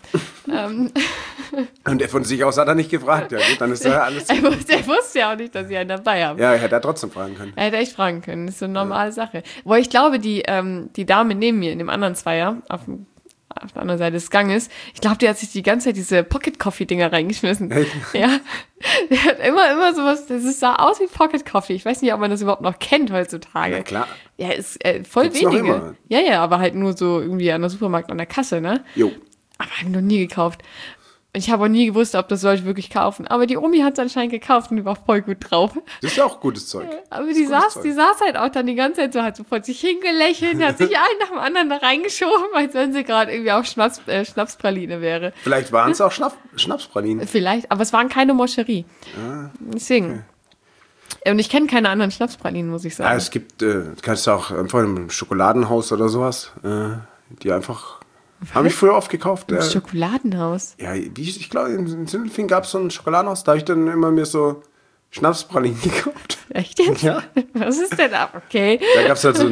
[SPEAKER 1] Und er von sich aus hat er nicht gefragt. Ja gut, dann ist ja alles...
[SPEAKER 2] Er wusste ja auch nicht, dass ich einen dabei habe.
[SPEAKER 1] Ja, er hätte trotzdem fragen können.
[SPEAKER 2] Er hätte echt fragen können. Das ist so eine normale Sache. Wo ich glaube, die Dame neben mir in dem anderen Zweier, auf der anderen Seite des Ganges, ich glaube, die hat sich die ganze Zeit diese Pocket-Coffee-Dinger reingeschmissen.
[SPEAKER 1] Echt?
[SPEAKER 2] Ja. Der hat immer sowas, sah aus wie Pocket-Coffee. Ich weiß nicht, ob man das überhaupt noch kennt heutzutage.
[SPEAKER 1] Ja, klar.
[SPEAKER 2] Ja, ist voll
[SPEAKER 1] Gibt's
[SPEAKER 2] wenige.
[SPEAKER 1] noch immer.
[SPEAKER 2] Ja, aber halt nur so irgendwie an der Supermarkt an der Kasse, ne?
[SPEAKER 1] Jo.
[SPEAKER 2] Aber habe ich noch nie gekauft. Ich habe auch nie gewusst, ob das Leute wirklich kaufen. Aber die Omi hat es anscheinend gekauft und die war voll gut drauf.
[SPEAKER 1] Das ist ja auch gutes Zeug.
[SPEAKER 2] Aber die saß halt auch dann die ganze Zeit so, hat so vor sich hingelächelt, hat sich einen nach dem anderen da reingeschoben, als wenn sie gerade irgendwie auf Schnapspraline wäre.
[SPEAKER 1] Vielleicht waren es auch Schnapspralinen.
[SPEAKER 2] Vielleicht, aber es waren keine Moscherie.
[SPEAKER 1] Ah,
[SPEAKER 2] Deswegen. Okay. Und ich kenne keine anderen Schnapspralinen, muss ich sagen.
[SPEAKER 1] Ja, es gibt, kannst du auch einfach im Schokoladenhaus oder sowas, die einfach... Habe ich früher oft gekauft.
[SPEAKER 2] Im Schokoladenhaus?
[SPEAKER 1] Ja, ich glaube, in Sindelfingen gab es so ein Schokoladenhaus, da habe ich dann immer mir so Schnapspralinen gekauft.
[SPEAKER 2] Echt jetzt?
[SPEAKER 1] Ja.
[SPEAKER 2] Was ist denn da? Okay.
[SPEAKER 1] Da gab es halt so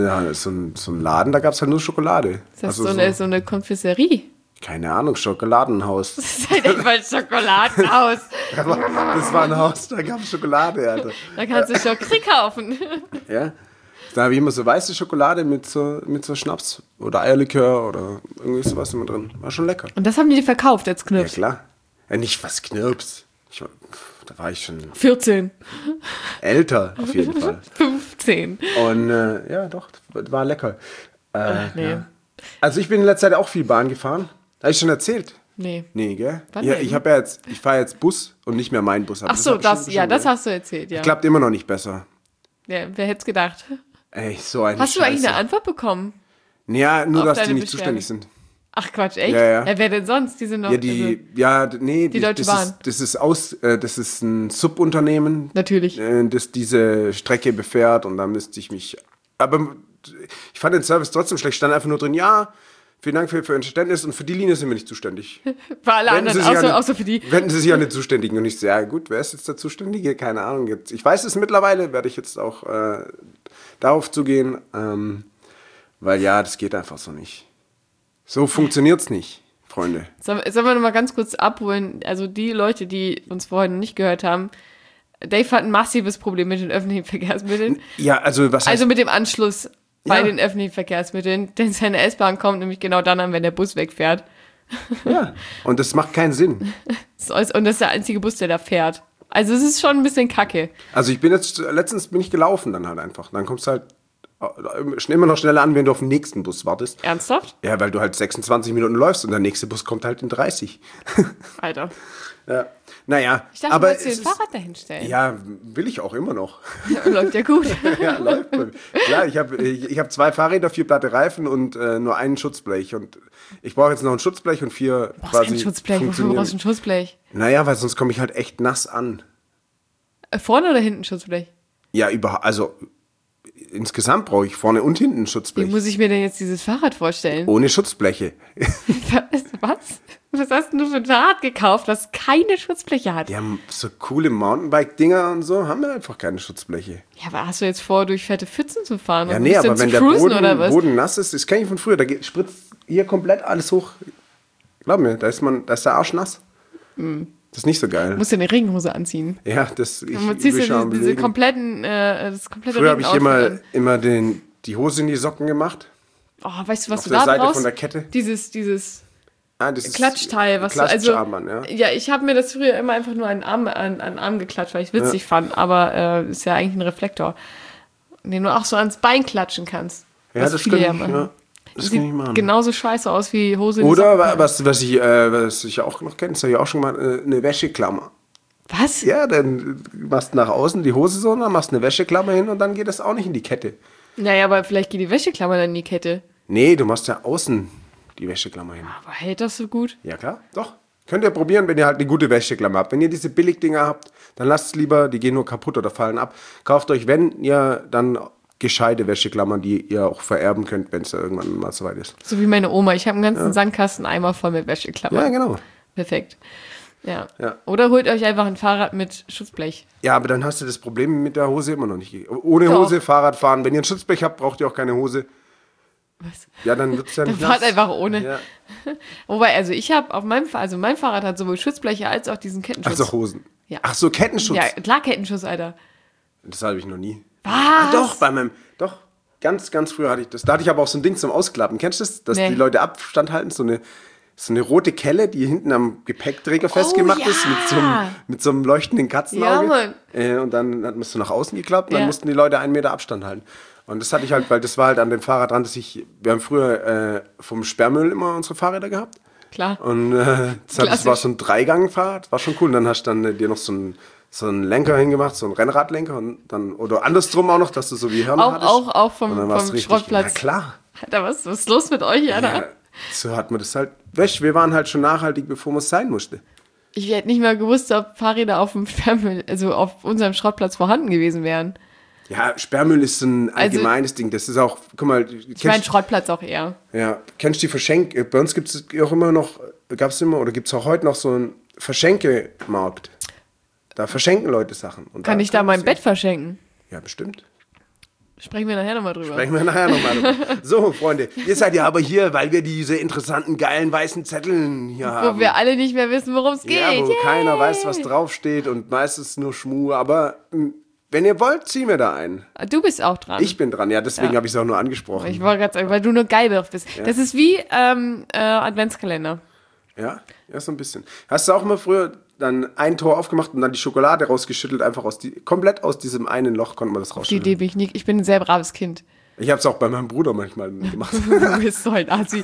[SPEAKER 1] einen Laden, da gab es halt nur Schokolade.
[SPEAKER 2] Ist das so eine Konfiserie?
[SPEAKER 1] Keine Ahnung, Schokoladenhaus.
[SPEAKER 2] Das ist halt einfach ein Schokoladenhaus.
[SPEAKER 1] Das war ein Haus, da gab es Schokolade, Alter.
[SPEAKER 2] Da kannst du Schokri kaufen.
[SPEAKER 1] Ja. Da habe ich immer so weiße Schokolade mit so Schnaps oder Eierlikör oder irgendwie sowas immer drin. War schon lecker.
[SPEAKER 2] Und das haben die dir verkauft als Knirps?
[SPEAKER 1] Ja, klar. Ja, nicht was Knirps. Da war ich schon
[SPEAKER 2] 14.
[SPEAKER 1] Älter, auf jeden Fall.
[SPEAKER 2] 15.
[SPEAKER 1] Und ja, doch, war lecker.
[SPEAKER 2] Nee.
[SPEAKER 1] Ja. Also ich bin in letzter Zeit auch viel Bahn gefahren. Habe ich schon erzählt?
[SPEAKER 2] Nee.
[SPEAKER 1] Nee, gell?
[SPEAKER 2] Wann
[SPEAKER 1] Ja,
[SPEAKER 2] denn?
[SPEAKER 1] ich fahre jetzt Bus und nicht mehr meinen Bus.
[SPEAKER 2] Ach so, das hast du erzählt, ja.
[SPEAKER 1] Klappt immer noch nicht besser.
[SPEAKER 2] Ja, wer hätte es gedacht?
[SPEAKER 1] Ey, so eine
[SPEAKER 2] Hast du
[SPEAKER 1] Scheiße.
[SPEAKER 2] eigentlich eine Antwort bekommen?
[SPEAKER 1] Ja, nur,
[SPEAKER 2] auf
[SPEAKER 1] dass die
[SPEAKER 2] deine
[SPEAKER 1] nicht
[SPEAKER 2] Beschwerde?
[SPEAKER 1] zuständig sind.
[SPEAKER 2] Ach Quatsch, echt?
[SPEAKER 1] Ja.
[SPEAKER 2] Wer denn sonst? Die sind noch...
[SPEAKER 1] Ja, die
[SPEAKER 2] Deutsche Bahn.
[SPEAKER 1] Das ist ein Subunternehmen,
[SPEAKER 2] Natürlich.
[SPEAKER 1] das diese Strecke befährt und da müsste ich mich... Aber ich fand den Service trotzdem schlecht. Stand einfach nur drin, ja, vielen Dank für Ihr Verständnis und für die Linie sind wir nicht zuständig.
[SPEAKER 2] Für alle anderen, außer für die.
[SPEAKER 1] Wenden Sie sich an den Zuständigen und ich so, ja gut, wer ist jetzt der Zuständige? Keine Ahnung. Jetzt, ich weiß es mittlerweile, werde ich jetzt auch darauf zugehen, weil ja, das geht einfach so nicht. So funktioniert's nicht, Freunde.
[SPEAKER 2] Sollen wir noch mal ganz kurz abholen? Also die Leute, die uns vorhin noch nicht gehört haben, Dave hat ein massives Problem mit den öffentlichen Verkehrsmitteln.
[SPEAKER 1] Ja, also was heißt...
[SPEAKER 2] Also mit dem Anschluss bei
[SPEAKER 1] Ja.
[SPEAKER 2] den öffentlichen Verkehrsmitteln, denn seine S-Bahn kommt nämlich genau dann an, wenn der Bus wegfährt.
[SPEAKER 1] Ja, und das macht keinen Sinn.
[SPEAKER 2] Und das ist der einzige Bus, der da fährt. Also es ist schon ein bisschen kacke.
[SPEAKER 1] Also letztens bin ich gelaufen dann halt einfach. Dann kommst du halt immer noch schneller an, wenn du auf den nächsten Bus wartest.
[SPEAKER 2] Ernsthaft?
[SPEAKER 1] Ja, weil du halt 26 Minuten läufst und der nächste Bus kommt halt in 30.
[SPEAKER 2] Alter.
[SPEAKER 1] Ja. Naja,
[SPEAKER 2] Ich dachte,
[SPEAKER 1] aber
[SPEAKER 2] du wolltest dir
[SPEAKER 1] es
[SPEAKER 2] ein
[SPEAKER 1] ist-
[SPEAKER 2] Fahrrad dahin stellen.
[SPEAKER 1] Ja, will ich auch immer noch.
[SPEAKER 2] Läuft ja gut.
[SPEAKER 1] Ja, läuft. Klar, ich hab 2 Fahrräder, 4 platte Reifen und nur einen Schutzblech. Und ich brauche jetzt noch ein Schutzblech und 4
[SPEAKER 2] Du brauchst
[SPEAKER 1] quasi
[SPEAKER 2] kein Schutzblech. Wofür
[SPEAKER 1] funktionieren.
[SPEAKER 2] brauchst du ein Schutzblech?
[SPEAKER 1] Naja, weil sonst komme ich halt echt nass an.
[SPEAKER 2] Vorne oder hinten Schutzblech?
[SPEAKER 1] Ja, also insgesamt brauche ich vorne und hinten ein
[SPEAKER 2] Wie
[SPEAKER 1] Schutzblech.
[SPEAKER 2] muss ich mir denn jetzt dieses Fahrrad vorstellen?
[SPEAKER 1] Ohne Schutzbleche.
[SPEAKER 2] Was? Was hast denn du für ein Fahrrad gekauft, das keine Schutzbleche hat?
[SPEAKER 1] Die haben so coole Mountainbike-Dinger und so, haben wir einfach keine Schutzbleche.
[SPEAKER 2] Ja, aber hast du jetzt vor, durch fette Pfützen zu fahren?
[SPEAKER 1] Ja,
[SPEAKER 2] und
[SPEAKER 1] nee,
[SPEAKER 2] ein bisschen
[SPEAKER 1] aber wenn
[SPEAKER 2] zu
[SPEAKER 1] der
[SPEAKER 2] cruisen, oder was?
[SPEAKER 1] Boden nass ist, das kenne ich von früher, spritzt hier komplett alles hoch. Glaub mir, da ist der Arsch nass. Das ist nicht so geil.
[SPEAKER 2] Du musst ja eine Regenhose anziehen.
[SPEAKER 1] Ja,
[SPEAKER 2] Und man ziehst ja diese kompletten, das komplette
[SPEAKER 1] Früher habe ich
[SPEAKER 2] Regenoutfit an.
[SPEAKER 1] immer die Hose in die Socken gemacht.
[SPEAKER 2] Oh, weißt du, was
[SPEAKER 1] Auf
[SPEAKER 2] du
[SPEAKER 1] der
[SPEAKER 2] da
[SPEAKER 1] Seite
[SPEAKER 2] brauchst?
[SPEAKER 1] von der Kette.
[SPEAKER 2] Dieses
[SPEAKER 1] Das ist
[SPEAKER 2] Klatschteil, was du, also,
[SPEAKER 1] Klatscharmband, ja.
[SPEAKER 2] ja, ich habe mir das früher immer einfach nur an den Arm geklatscht, weil ich witzig fand, aber ist ja eigentlich ein Reflektor, den du auch so ans Bein klatschen kannst.
[SPEAKER 1] Ja,
[SPEAKER 2] was
[SPEAKER 1] das
[SPEAKER 2] viele
[SPEAKER 1] kann
[SPEAKER 2] ja
[SPEAKER 1] ich,
[SPEAKER 2] machen.
[SPEAKER 1] ja. Das
[SPEAKER 2] Sieht
[SPEAKER 1] kann ich machen.
[SPEAKER 2] genauso scheiße aus wie Hose in die
[SPEAKER 1] Oder
[SPEAKER 2] Socken.
[SPEAKER 1] was ich auch noch kenne, das habe ich auch schon mal, eine Wäscheklammer.
[SPEAKER 2] Was?
[SPEAKER 1] Ja, dann machst du nach außen die Hose so, dann machst du eine Wäscheklammer hin und dann geht das auch nicht in die Kette.
[SPEAKER 2] Naja, aber vielleicht geht die Wäscheklammer dann in die Kette.
[SPEAKER 1] Nee, du machst ja außen die Wäscheklammer hin.
[SPEAKER 2] Aber hält das so gut?
[SPEAKER 1] Ja, klar, doch. Könnt ihr probieren, wenn ihr halt eine gute Wäscheklammer habt. Wenn ihr diese Billigdinger habt, dann lasst es lieber, die gehen nur kaputt oder fallen ab. Kauft euch, wenn ihr dann gescheite Wäscheklammern, die ihr auch vererben könnt, wenn es da irgendwann mal soweit ist.
[SPEAKER 2] So wie meine Oma. Ich habe einen ganzen Sandkasten einmal voll mit Wäscheklammern.
[SPEAKER 1] Ja, genau.
[SPEAKER 2] Perfekt. Ja.
[SPEAKER 1] Ja.
[SPEAKER 2] Oder holt euch einfach ein Fahrrad mit Schutzblech.
[SPEAKER 1] Ja, aber dann hast du das Problem mit der Hose immer noch nicht. Ohne
[SPEAKER 2] Doch.
[SPEAKER 1] Hose Fahrrad fahren. Wenn ihr ein Schutzblech habt, braucht ihr auch keine Hose.
[SPEAKER 2] Was?
[SPEAKER 1] Ja, dann wird es ja nicht
[SPEAKER 2] nass. Fahrt einfach ohne.
[SPEAKER 1] Ja.
[SPEAKER 2] Wobei, also ich habe auf mein Fahrrad hat sowohl Schutzbleche als auch diesen Kettenschutz.
[SPEAKER 1] Also Hosen.
[SPEAKER 2] Ja.
[SPEAKER 1] Ach so, Kettenschutz.
[SPEAKER 2] Ja, klar Kettenschutz, Alter.
[SPEAKER 1] Das habe ich noch nie.
[SPEAKER 2] Was?
[SPEAKER 1] Doch, ganz, ganz früher hatte ich das. Da hatte ich aber auch so ein Ding zum Ausklappen. Kennst du das? Dass die Leute Abstand halten, so eine rote Kelle, die hinten am Gepäckträger festgemacht ist, mit so einem leuchtenden Katzenauge. Ja, Mann. Und dann hat man es so nach außen geklappt und dann mussten die Leute 1 Meter Abstand halten. Und das hatte ich halt, weil das war halt an dem Fahrrad dran, wir haben früher vom Sperrmüll immer unsere Fahrräder gehabt.
[SPEAKER 2] Klar.
[SPEAKER 1] Und das war so ein Dreigang-Fahrrad, war schon cool. Und dann hast du dann dir noch so einen Lenker hingemacht, so einen Rennradlenker und dann, oder andersrum auch noch, dass du so wie Hörner hattest.
[SPEAKER 2] Auch vom Schrottplatz.
[SPEAKER 1] Ja, klar.
[SPEAKER 2] Alter, was ist los mit euch, Alter?
[SPEAKER 1] Ja, so hat man das halt. Wir waren halt schon nachhaltig, bevor man es sein musste.
[SPEAKER 2] Ich hätte nicht mal gewusst, ob Fahrräder auf dem Sperrmüll, also auf unserem Schrottplatz vorhanden gewesen wären.
[SPEAKER 1] Ja, Sperrmüll ist so ein allgemeines Ding. Das ist auch, guck mal.
[SPEAKER 2] Ich meine Schrottplatz auch eher.
[SPEAKER 1] Ja, kennst du die bei uns gibt es auch immer noch, gab es immer oder gibt es auch heute noch so einen Verschenkemarkt. Da verschenken Leute Sachen. Und
[SPEAKER 2] kann ich da mein Bett verschenken?
[SPEAKER 1] Ja, bestimmt.
[SPEAKER 2] Sprechen wir nachher nochmal drüber.
[SPEAKER 1] So, Freunde, ihr seid ja aber hier, weil wir diese interessanten, geilen, weißen Zetteln hier haben.
[SPEAKER 2] Wo wir alle nicht mehr wissen, worum es geht.
[SPEAKER 1] Ja, wo keiner weiß, was draufsteht und meistens nur Schmuh. Aber wenn ihr wollt, ziehen wir da ein.
[SPEAKER 2] Du bist auch dran.
[SPEAKER 1] Ich bin dran, ja, deswegen habe ich es auch nur angesprochen.
[SPEAKER 2] Ich wollte gerade sagen, weil du nur geil drauf bist. Ja. Das ist wie Adventskalender.
[SPEAKER 1] Ja, so ein bisschen. Hast du auch mal früher dann ein Tor aufgemacht und dann die Schokolade rausgeschüttelt, einfach komplett aus diesem einen Loch konnte man das rausschütteln.
[SPEAKER 2] Die Idee bin ich nicht. Ich bin ein sehr braves Kind.
[SPEAKER 1] Ich habe es auch bei meinem Bruder manchmal gemacht.
[SPEAKER 2] Du bist so ein Assi.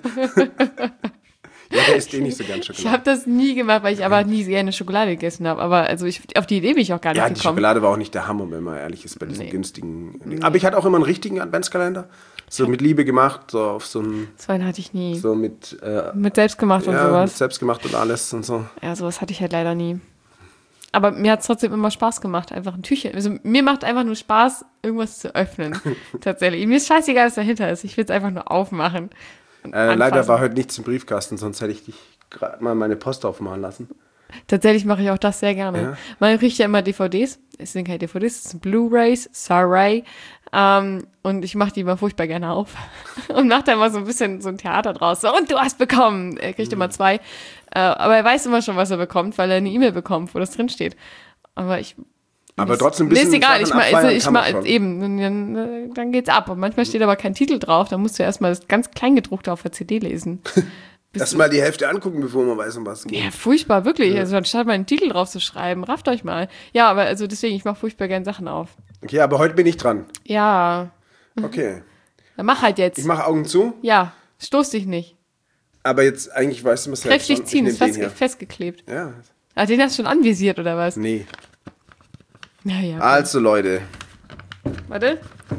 [SPEAKER 1] Ja, der isst nicht so gern Schokolade.
[SPEAKER 2] Ich habe das nie gemacht, weil ich aber nie gerne Schokolade gegessen habe. Aber also auf die Idee bin ich auch gar nicht gekommen.
[SPEAKER 1] Ja, die Schokolade war auch nicht der Hammer, wenn man ehrlich ist, bei diesen günstigen Dingen. Aber ich hatte auch immer einen richtigen Adventskalender. So mit Liebe gemacht, so auf so einen...
[SPEAKER 2] So einen hatte ich nie.
[SPEAKER 1] So mit
[SPEAKER 2] selbstgemacht und sowas.
[SPEAKER 1] Mit selbstgemacht und alles und so.
[SPEAKER 2] Ja, sowas hatte ich halt leider nie. Aber mir hat es trotzdem immer Spaß gemacht, einfach ein Tüchchen. Also mir macht einfach nur Spaß, irgendwas zu öffnen. Tatsächlich. Mir ist scheißegal, was dahinter ist. Ich will es einfach nur aufmachen.
[SPEAKER 1] Leider war heute nichts im Briefkasten, sonst hätte ich dich gerade mal meine Post aufmachen lassen.
[SPEAKER 2] Tatsächlich mache ich auch das sehr gerne.
[SPEAKER 1] Ja.
[SPEAKER 2] Man kriegt ja immer DVDs. Es sind keine DVDs, es sind Blu-Rays, sorry. Und ich mache die immer furchtbar gerne auf. Und mache da immer so ein bisschen so ein Theater draus. So, und du hast bekommen. Er kriegt immer 2. Aber er weiß immer schon, was er bekommt, weil er eine E-Mail bekommt, wo das drin steht. Aber
[SPEAKER 1] trotzdem ein bisschen.
[SPEAKER 2] Ist egal, ich mach eben, dann geht's ab. Und manchmal steht aber kein Titel drauf, dann musst du erstmal das ganz Kleingedruckte auf der CD lesen.
[SPEAKER 1] Erst mal die Hälfte angucken, bevor man weiß, um was es geht.
[SPEAKER 2] Ja, furchtbar, wirklich. Ja. Also anstatt mal einen Titel drauf zu schreiben, rafft euch mal. Ja, aber also deswegen, ich mache furchtbar gerne Sachen auf.
[SPEAKER 1] Okay, aber heute bin ich dran.
[SPEAKER 2] Ja.
[SPEAKER 1] Okay.
[SPEAKER 2] Dann mach halt jetzt.
[SPEAKER 1] Ich mache Augen zu.
[SPEAKER 2] Ja, stoß dich nicht.
[SPEAKER 1] Aber jetzt, eigentlich weißt du, was
[SPEAKER 2] kräftig ziehen, ist festgeklebt.
[SPEAKER 1] Ja.
[SPEAKER 2] Ah, den hast du schon anvisiert, oder was?
[SPEAKER 1] Nee.
[SPEAKER 2] Ja.
[SPEAKER 1] Also, Leute.
[SPEAKER 2] Warte.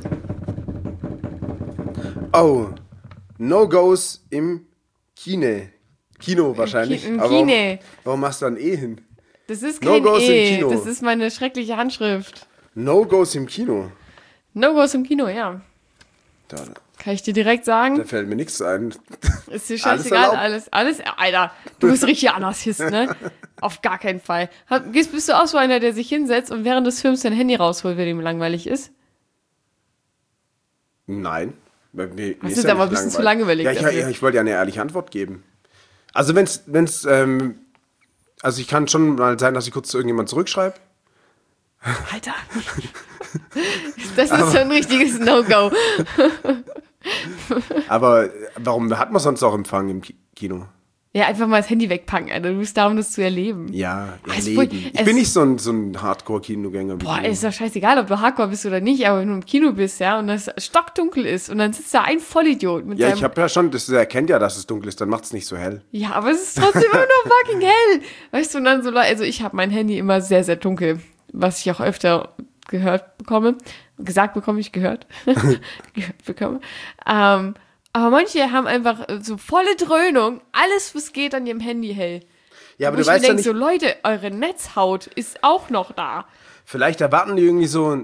[SPEAKER 1] Oh. No-Gos im Kino wahrscheinlich.
[SPEAKER 2] Im Kino.
[SPEAKER 1] Warum machst du dann hin?
[SPEAKER 2] Das ist kein
[SPEAKER 1] No-Gos im Kino.
[SPEAKER 2] Das ist meine schreckliche Handschrift.
[SPEAKER 1] No-Gos im Kino.
[SPEAKER 2] No-Gos im Kino, ja. Kann ich dir direkt sagen?
[SPEAKER 1] Da fällt mir nichts ein.
[SPEAKER 2] Ist dir scheißegal, alles. Alter, du bist richtig Anarchist, ne? Auf gar keinen Fall. Bist du auch so einer, der sich hinsetzt und während des Films sein Handy rausholt, wenn ihm langweilig ist?
[SPEAKER 1] Nein.
[SPEAKER 2] Das ist aber ein bisschen zu lang überlegt.
[SPEAKER 1] Ja, ich wollte ja eine ehrliche Antwort geben. Also also ich kann schon mal sein, dass ich kurz zu irgendjemand zurückschreibe.
[SPEAKER 2] Alter. Das ist schon ein richtiges No-Go.
[SPEAKER 1] Aber warum hat man sonst auch Empfang im Kino?
[SPEAKER 2] Ja, einfach mal das Handy wegpacken, Alter. Du bist da, um das zu erleben.
[SPEAKER 1] Ja, erleben. Ich bin nicht so ein Hardcore-Kinogänger.
[SPEAKER 2] Boah, ist doch scheißegal, ob du Hardcore bist oder nicht, aber wenn du im Kino bist, ja, und es stockdunkel ist und dann sitzt da ein Vollidiot mit
[SPEAKER 1] ich habe ja schon, er erkennt ja, dass es dunkel ist, dann macht es nicht so hell.
[SPEAKER 2] Ja, aber es ist trotzdem immer noch fucking hell. Weißt du, und dann so, also ich habe mein Handy immer sehr, sehr dunkel, was ich auch öfter gehört bekomme. Aber manche haben einfach so volle Dröhnung, alles, was geht, an ihrem Handy hell.
[SPEAKER 1] Ja, aber du weißt ja nicht...
[SPEAKER 2] so, Leute, eure Netzhaut ist auch noch da.
[SPEAKER 1] Vielleicht erwarten die irgendwie so,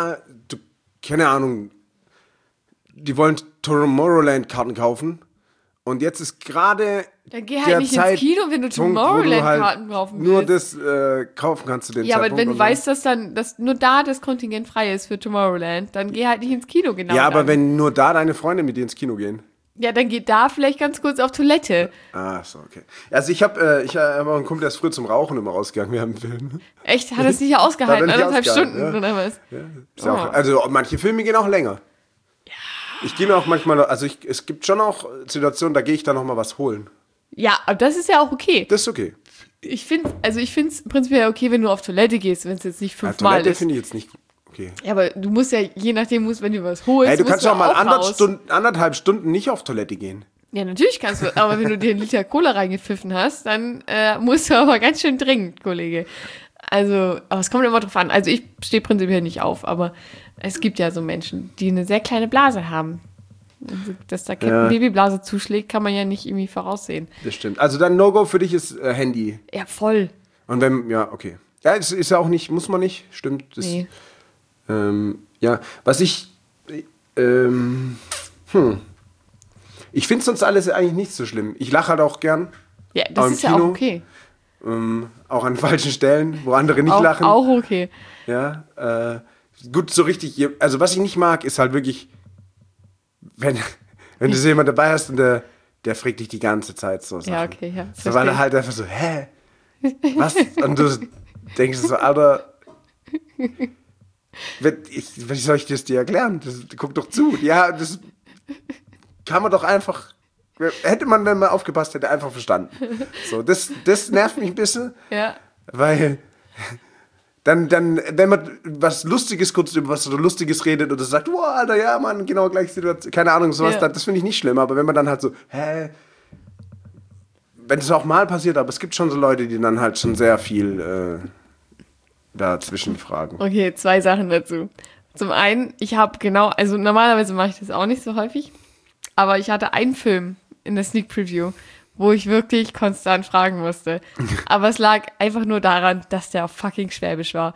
[SPEAKER 1] keine Ahnung, die wollen Tomorrowland-Karten kaufen Und jetzt ist gerade
[SPEAKER 2] dann geh halt nicht ins Kino, wenn du Tomorrowland-Karten kaufen willst.
[SPEAKER 1] Nur das kaufen kannst du den
[SPEAKER 2] Ja, aber wenn du weißt, dass nur da das Kontingent frei ist für Tomorrowland, dann geh halt nicht ins Kino, genau.
[SPEAKER 1] Ja, aber wenn nur da deine Freunde mit dir ins Kino gehen.
[SPEAKER 2] Ja, dann geht da vielleicht ganz kurz auf Toilette.
[SPEAKER 1] Ah, so, okay. Also ich hab auch einen Kumpel, der ist früher zum Rauchen immer rausgegangen während dem Film.
[SPEAKER 2] Echt? Hat er es nicht ausgehalten? 1,5 Stunden oder was?
[SPEAKER 1] Ja. Auch, also manche Filme gehen auch länger. Ja. Ich gehe mir auch manchmal, es gibt schon auch Situationen, da gehe ich dann noch mal was holen.
[SPEAKER 2] Ja, aber das ist ja auch okay.
[SPEAKER 1] Das ist okay.
[SPEAKER 2] Ich finde es prinzipiell okay, wenn du auf Toilette gehst, wenn es jetzt nicht 5-mal ist.
[SPEAKER 1] Toilette finde ich jetzt nicht okay.
[SPEAKER 2] Ja, aber du musst ja, je nachdem, wenn du was holst,
[SPEAKER 1] du kannst auch mal 1,5 Stunden nicht auf Toilette gehen.
[SPEAKER 2] Ja, natürlich kannst du, aber wenn du dir einen Liter Cola reingepfiffen hast, dann musst du aber ganz schön dringend, Kollege. Also, aber es kommt immer drauf an. Also ich stehe prinzipiell nicht auf, aber es gibt ja so Menschen, die eine sehr kleine Blase haben. Dass da eine Babyblase zuschlägt, kann man ja nicht irgendwie voraussehen.
[SPEAKER 1] Das stimmt. Also dann No-Go für dich ist Handy.
[SPEAKER 2] Ja, voll.
[SPEAKER 1] Und okay. Ja, es ist ja auch nicht, muss man nicht, stimmt. Das,
[SPEAKER 2] nee.
[SPEAKER 1] Was ich ich finde sonst alles eigentlich nicht so schlimm. Ich lache halt auch gern.
[SPEAKER 2] Ja, das ist Kino, ja auch okay.
[SPEAKER 1] Auch an falschen Stellen, wo andere nicht lachen.
[SPEAKER 2] Auch okay.
[SPEAKER 1] Ja, gut, so richtig, also was ich nicht mag, ist halt wirklich, wenn du so jemand dabei hast und der fragt dich die ganze Zeit so Sachen.
[SPEAKER 2] Ja, okay, ja.
[SPEAKER 1] So, weil er halt einfach so, hä? Was? Und du denkst so, Alter, wie soll ich das dir erklären? Guck doch zu. Ja, das kann man doch einfach, hätte man dann mal aufgepasst, hätte einfach verstanden. So, das nervt mich ein bisschen, weil dann, wenn man was Lustiges kurz über was Lustiges redet oder sagt, wow, Alter, ja, Mann, genau gleiche Situation, keine Ahnung, sowas, das finde ich nicht schlimm, aber wenn man dann halt so, wenn es auch mal passiert, aber es gibt schon so Leute, die dann halt schon sehr viel dazwischen fragen.
[SPEAKER 2] Okay, 2 Sachen dazu. Zum einen, ich habe also normalerweise mache ich das auch nicht so häufig, aber ich hatte einen Film in der Sneak Preview, wo ich wirklich konstant fragen musste. Aber es lag einfach nur daran, dass der auf fucking Schwäbisch war.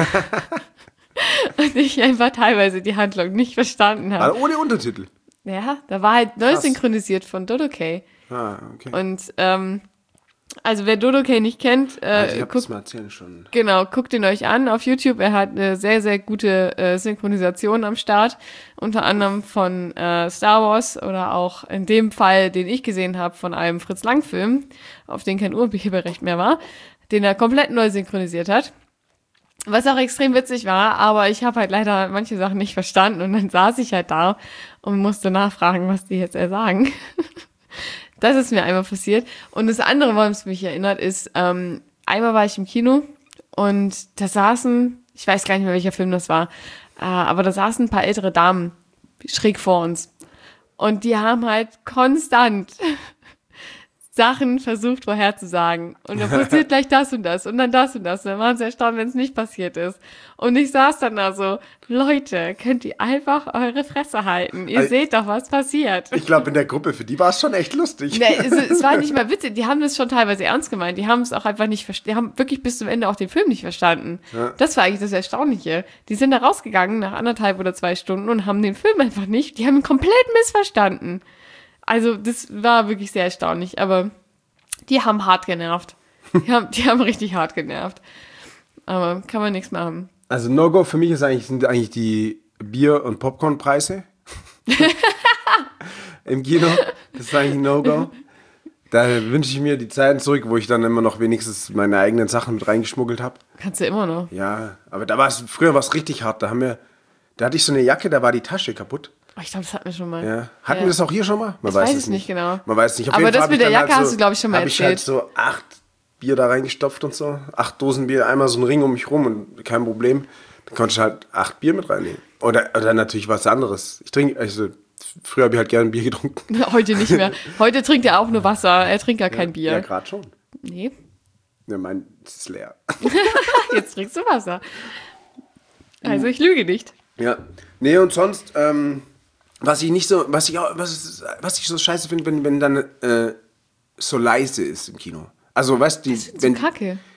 [SPEAKER 2] Und ich einfach teilweise die Handlung nicht verstanden habe.
[SPEAKER 1] Also ohne Untertitel?
[SPEAKER 2] Ja, da war halt neu synchronisiert von Dodokay.
[SPEAKER 1] Ah, okay.
[SPEAKER 2] Und also wer Dodokay nicht kennt,
[SPEAKER 1] ich habe das mal erzählen schon.
[SPEAKER 2] Genau, guckt ihn euch an auf YouTube. Er hat eine sehr, sehr gute Synchronisation am Start. Unter anderem von Star Wars oder auch in dem Fall, den ich gesehen habe, von einem Fritz-Lang-Film, auf den kein Urheberrecht mehr war, den er komplett neu synchronisiert hat. Was auch extrem witzig war, aber ich habe halt leider manche Sachen nicht verstanden und dann saß ich halt da und musste nachfragen, was die jetzt sagen. Das ist mir einmal passiert. Und das andere, woran es mich erinnert, ist, einmal war ich im Kino und da saßen, ich weiß gar nicht mehr, welcher Film das war, aber da saßen ein paar ältere Damen schräg vor uns. Und die haben halt konstant Sachen versucht vorherzusagen. Und dann passiert gleich das und das und dann das und das. Und dann waren sie erstaunt, wenn es nicht passiert ist. Und ich saß dann da so, Leute, könnt ihr einfach eure Fresse halten? Ihr seht doch, was passiert.
[SPEAKER 1] Ich glaube, in der Gruppe, für die war es schon echt lustig.
[SPEAKER 2] Nee, es war nicht mal witzig. Die haben das schon teilweise ernst gemeint. Die haben es auch einfach nicht verstanden. Die haben wirklich bis zum Ende auch den Film nicht verstanden. Ja. Das war eigentlich das Erstaunliche. Die sind da rausgegangen nach 1,5 oder 2 Stunden und haben den Film einfach nicht. Die haben ihn komplett missverstanden. Also, das war wirklich sehr erstaunlich, aber die haben hart genervt. Die haben richtig hart genervt. Aber kann man nichts machen.
[SPEAKER 1] Also, No-Go für mich sind eigentlich die Bier- und Popcornpreise. Im Kino. Das ist eigentlich ein No-Go. Da wünsche ich mir die Zeiten zurück, wo ich dann immer noch wenigstens meine eigenen Sachen mit reingeschmuggelt habe.
[SPEAKER 2] Kannst du immer noch.
[SPEAKER 1] Ja, aber früher war es richtig hart. Da hatte ich so eine Jacke, da war die Tasche kaputt.
[SPEAKER 2] Oh, ich glaube, das hatten wir schon mal.
[SPEAKER 1] Ja. Hatten wir das auch hier schon mal?
[SPEAKER 2] Man weiß es nicht genau.
[SPEAKER 1] Man weiß nicht. Auf
[SPEAKER 2] aber
[SPEAKER 1] jeden
[SPEAKER 2] das
[SPEAKER 1] Fall
[SPEAKER 2] mit der Jacke
[SPEAKER 1] halt
[SPEAKER 2] hast du, glaube ich, schon mal erzählt.
[SPEAKER 1] Habe ich halt so 8 Bier da reingestopft und so. 8 Dosen Bier, einmal so ein Ring um mich rum und kein Problem. Dann konnte ich halt 8 Bier mit reinnehmen. Oder natürlich was anderes. Früher habe ich halt gerne Bier getrunken.
[SPEAKER 2] Heute nicht mehr. Heute trinkt er auch nur Wasser. Er trinkt gar kein Bier.
[SPEAKER 1] Ja, gerade schon.
[SPEAKER 2] Nee.
[SPEAKER 1] Ja, mein ist leer.
[SPEAKER 2] Jetzt trinkst du Wasser. Also ich lüge nicht.
[SPEAKER 1] Ja. Nee, und sonst, was ich so scheiße finde, wenn dann so leise ist im Kino. Also, weißt du,
[SPEAKER 2] das ist so kacke.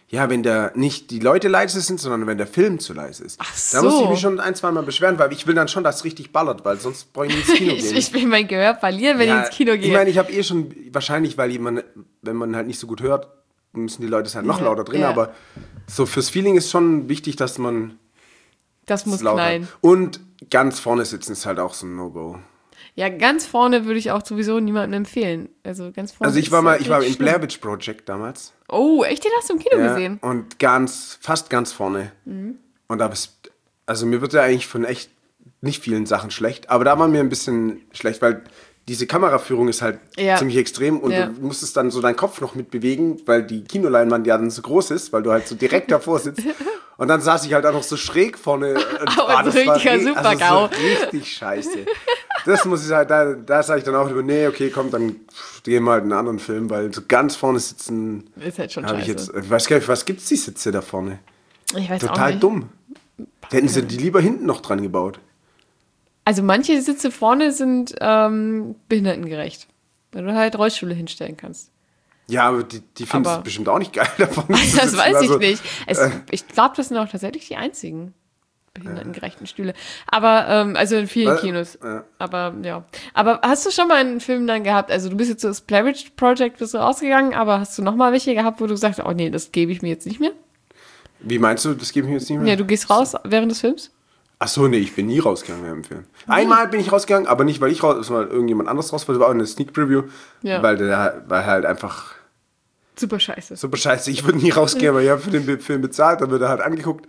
[SPEAKER 1] Ja, wenn da nicht die Leute leise sind, sondern wenn der Film zu leise ist.
[SPEAKER 2] Ach so.
[SPEAKER 1] Da muss ich mich schon 1-2 Mal beschweren, weil ich will dann schon, dass es richtig ballert, weil sonst brauche ich nicht ins Kino gehen.
[SPEAKER 2] Ich will mein Gehör verlieren, wenn ich ins Kino gehe.
[SPEAKER 1] Ich meine, ich habe schon, wahrscheinlich, weil wenn man halt nicht so gut hört, müssen die Leute es halt noch lauter drehen, aber so fürs Feeling ist schon wichtig, dass man
[SPEAKER 2] das muss knallen.
[SPEAKER 1] Und ganz vorne sitzen ist halt auch so ein No-Go.
[SPEAKER 2] Ja, ganz vorne würde ich auch sowieso niemandem empfehlen. Also ganz vorne.
[SPEAKER 1] Also ich war im Blair Witch Project damals.
[SPEAKER 2] Oh, echt? Den hast du im Kino gesehen?
[SPEAKER 1] Und fast ganz vorne. Mhm. Und also mir wird ja eigentlich von echt nicht vielen Sachen schlecht, aber da war mir ein bisschen schlecht, weil diese Kameraführung ist halt ziemlich extrem und du musstest dann so deinen Kopf noch mitbewegen, weil die Kinoleinwand ja dann so groß ist, weil du halt so direkt davor sitzt. Und dann saß ich halt auch noch so schräg vorne.
[SPEAKER 2] Aber so richtiger Super-GAU.
[SPEAKER 1] Also so richtig scheiße. Das muss ich halt, da sage ich dann auch, nee, okay, komm, dann gehen wir halt einen anderen Film, weil so ganz vorne sitzen.
[SPEAKER 2] Ist halt schon scheiße.
[SPEAKER 1] Ich weiß gar nicht, was gibt's die Sitze da vorne?
[SPEAKER 2] Ich weiß
[SPEAKER 1] Total
[SPEAKER 2] auch nicht.
[SPEAKER 1] Dumm. Da hätten sie die lieber hinten noch dran gebaut.
[SPEAKER 2] Also manche Sitze vorne sind behindertengerecht, weil du halt Rollstühle hinstellen kannst.
[SPEAKER 1] Ja, aber die finden es bestimmt auch nicht geil davon.
[SPEAKER 2] Das weiß ich nicht. Ich glaube, das sind auch tatsächlich die einzigen behindertengerechten Stühle. Aber, also in vielen Kinos. Ja. Aber, ja. Aber hast du schon mal einen Film dann gehabt, also du bist jetzt so das Blair Witch Project, bist du rausgegangen, aber hast du noch mal welche gehabt, wo du sagst, oh nee, das gebe ich mir jetzt nicht mehr?
[SPEAKER 1] Wie meinst du, das gebe ich mir jetzt nicht mehr?
[SPEAKER 2] Ja, du gehst raus während des Films?
[SPEAKER 1] Ach so, nee, ich bin nie rausgegangen während dem Film. Einmal bin ich rausgegangen, aber nicht, weil ich raus, sondern irgendjemand anderes raus wollte, war auch eine Sneak Preview, weil der war halt einfach
[SPEAKER 2] super scheiße.
[SPEAKER 1] Super scheiße. Ich würde nie rausgehen, weil ich habe für den Film bezahlt, dann wird er halt angeguckt.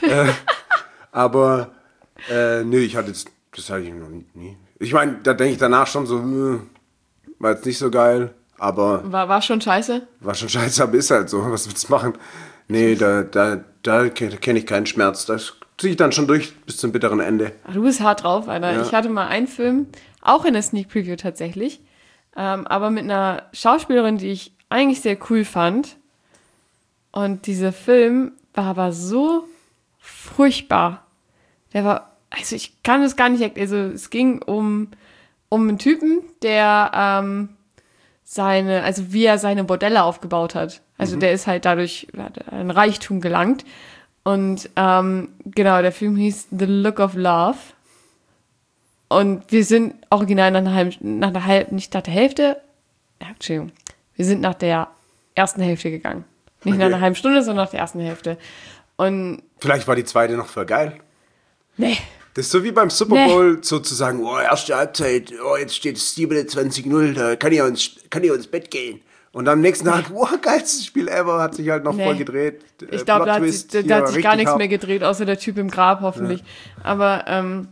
[SPEAKER 1] Aber nee, das hatte ich noch nie. Ich meine, da denke ich danach schon so, war jetzt nicht so geil, aber...
[SPEAKER 2] War schon scheiße?
[SPEAKER 1] War schon scheiße, aber ist halt so, was willst du machen? Nee, da kenne ich keinen Schmerz. Das ziehe ich dann schon durch bis zum bitteren Ende.
[SPEAKER 2] Du bist hart drauf, Alter. Ja. Ich hatte mal einen Film, auch in der Sneak Preview tatsächlich, aber mit einer Schauspielerin, die ich eigentlich sehr cool fand. Und dieser Film war aber so furchtbar. Der war, also ich kann es gar nicht, also es ging um einen Typen, der wie er seine Bordelle aufgebaut hat. Also der ist halt dadurch ein Reichtum gelangt. Und genau, der Film hieß The Look of Love. Und wir sind original wir sind nach der ersten Hälfte gegangen. Nicht nach einer halben Stunde, sondern nach der ersten Hälfte. Und
[SPEAKER 1] vielleicht war die zweite noch voll geil.
[SPEAKER 2] Nee.
[SPEAKER 1] Das ist so wie beim Super Bowl, sozusagen, erste Halbzeit, jetzt steht es 27-0, da kann ich ins Bett gehen. Und am nächsten Tag, geilstes Spiel ever, hat sich halt noch voll gedreht.
[SPEAKER 2] Ich glaube, da hat sich gar nichts mehr gedreht, außer der Typ im Grab, hoffentlich. Ja. Aber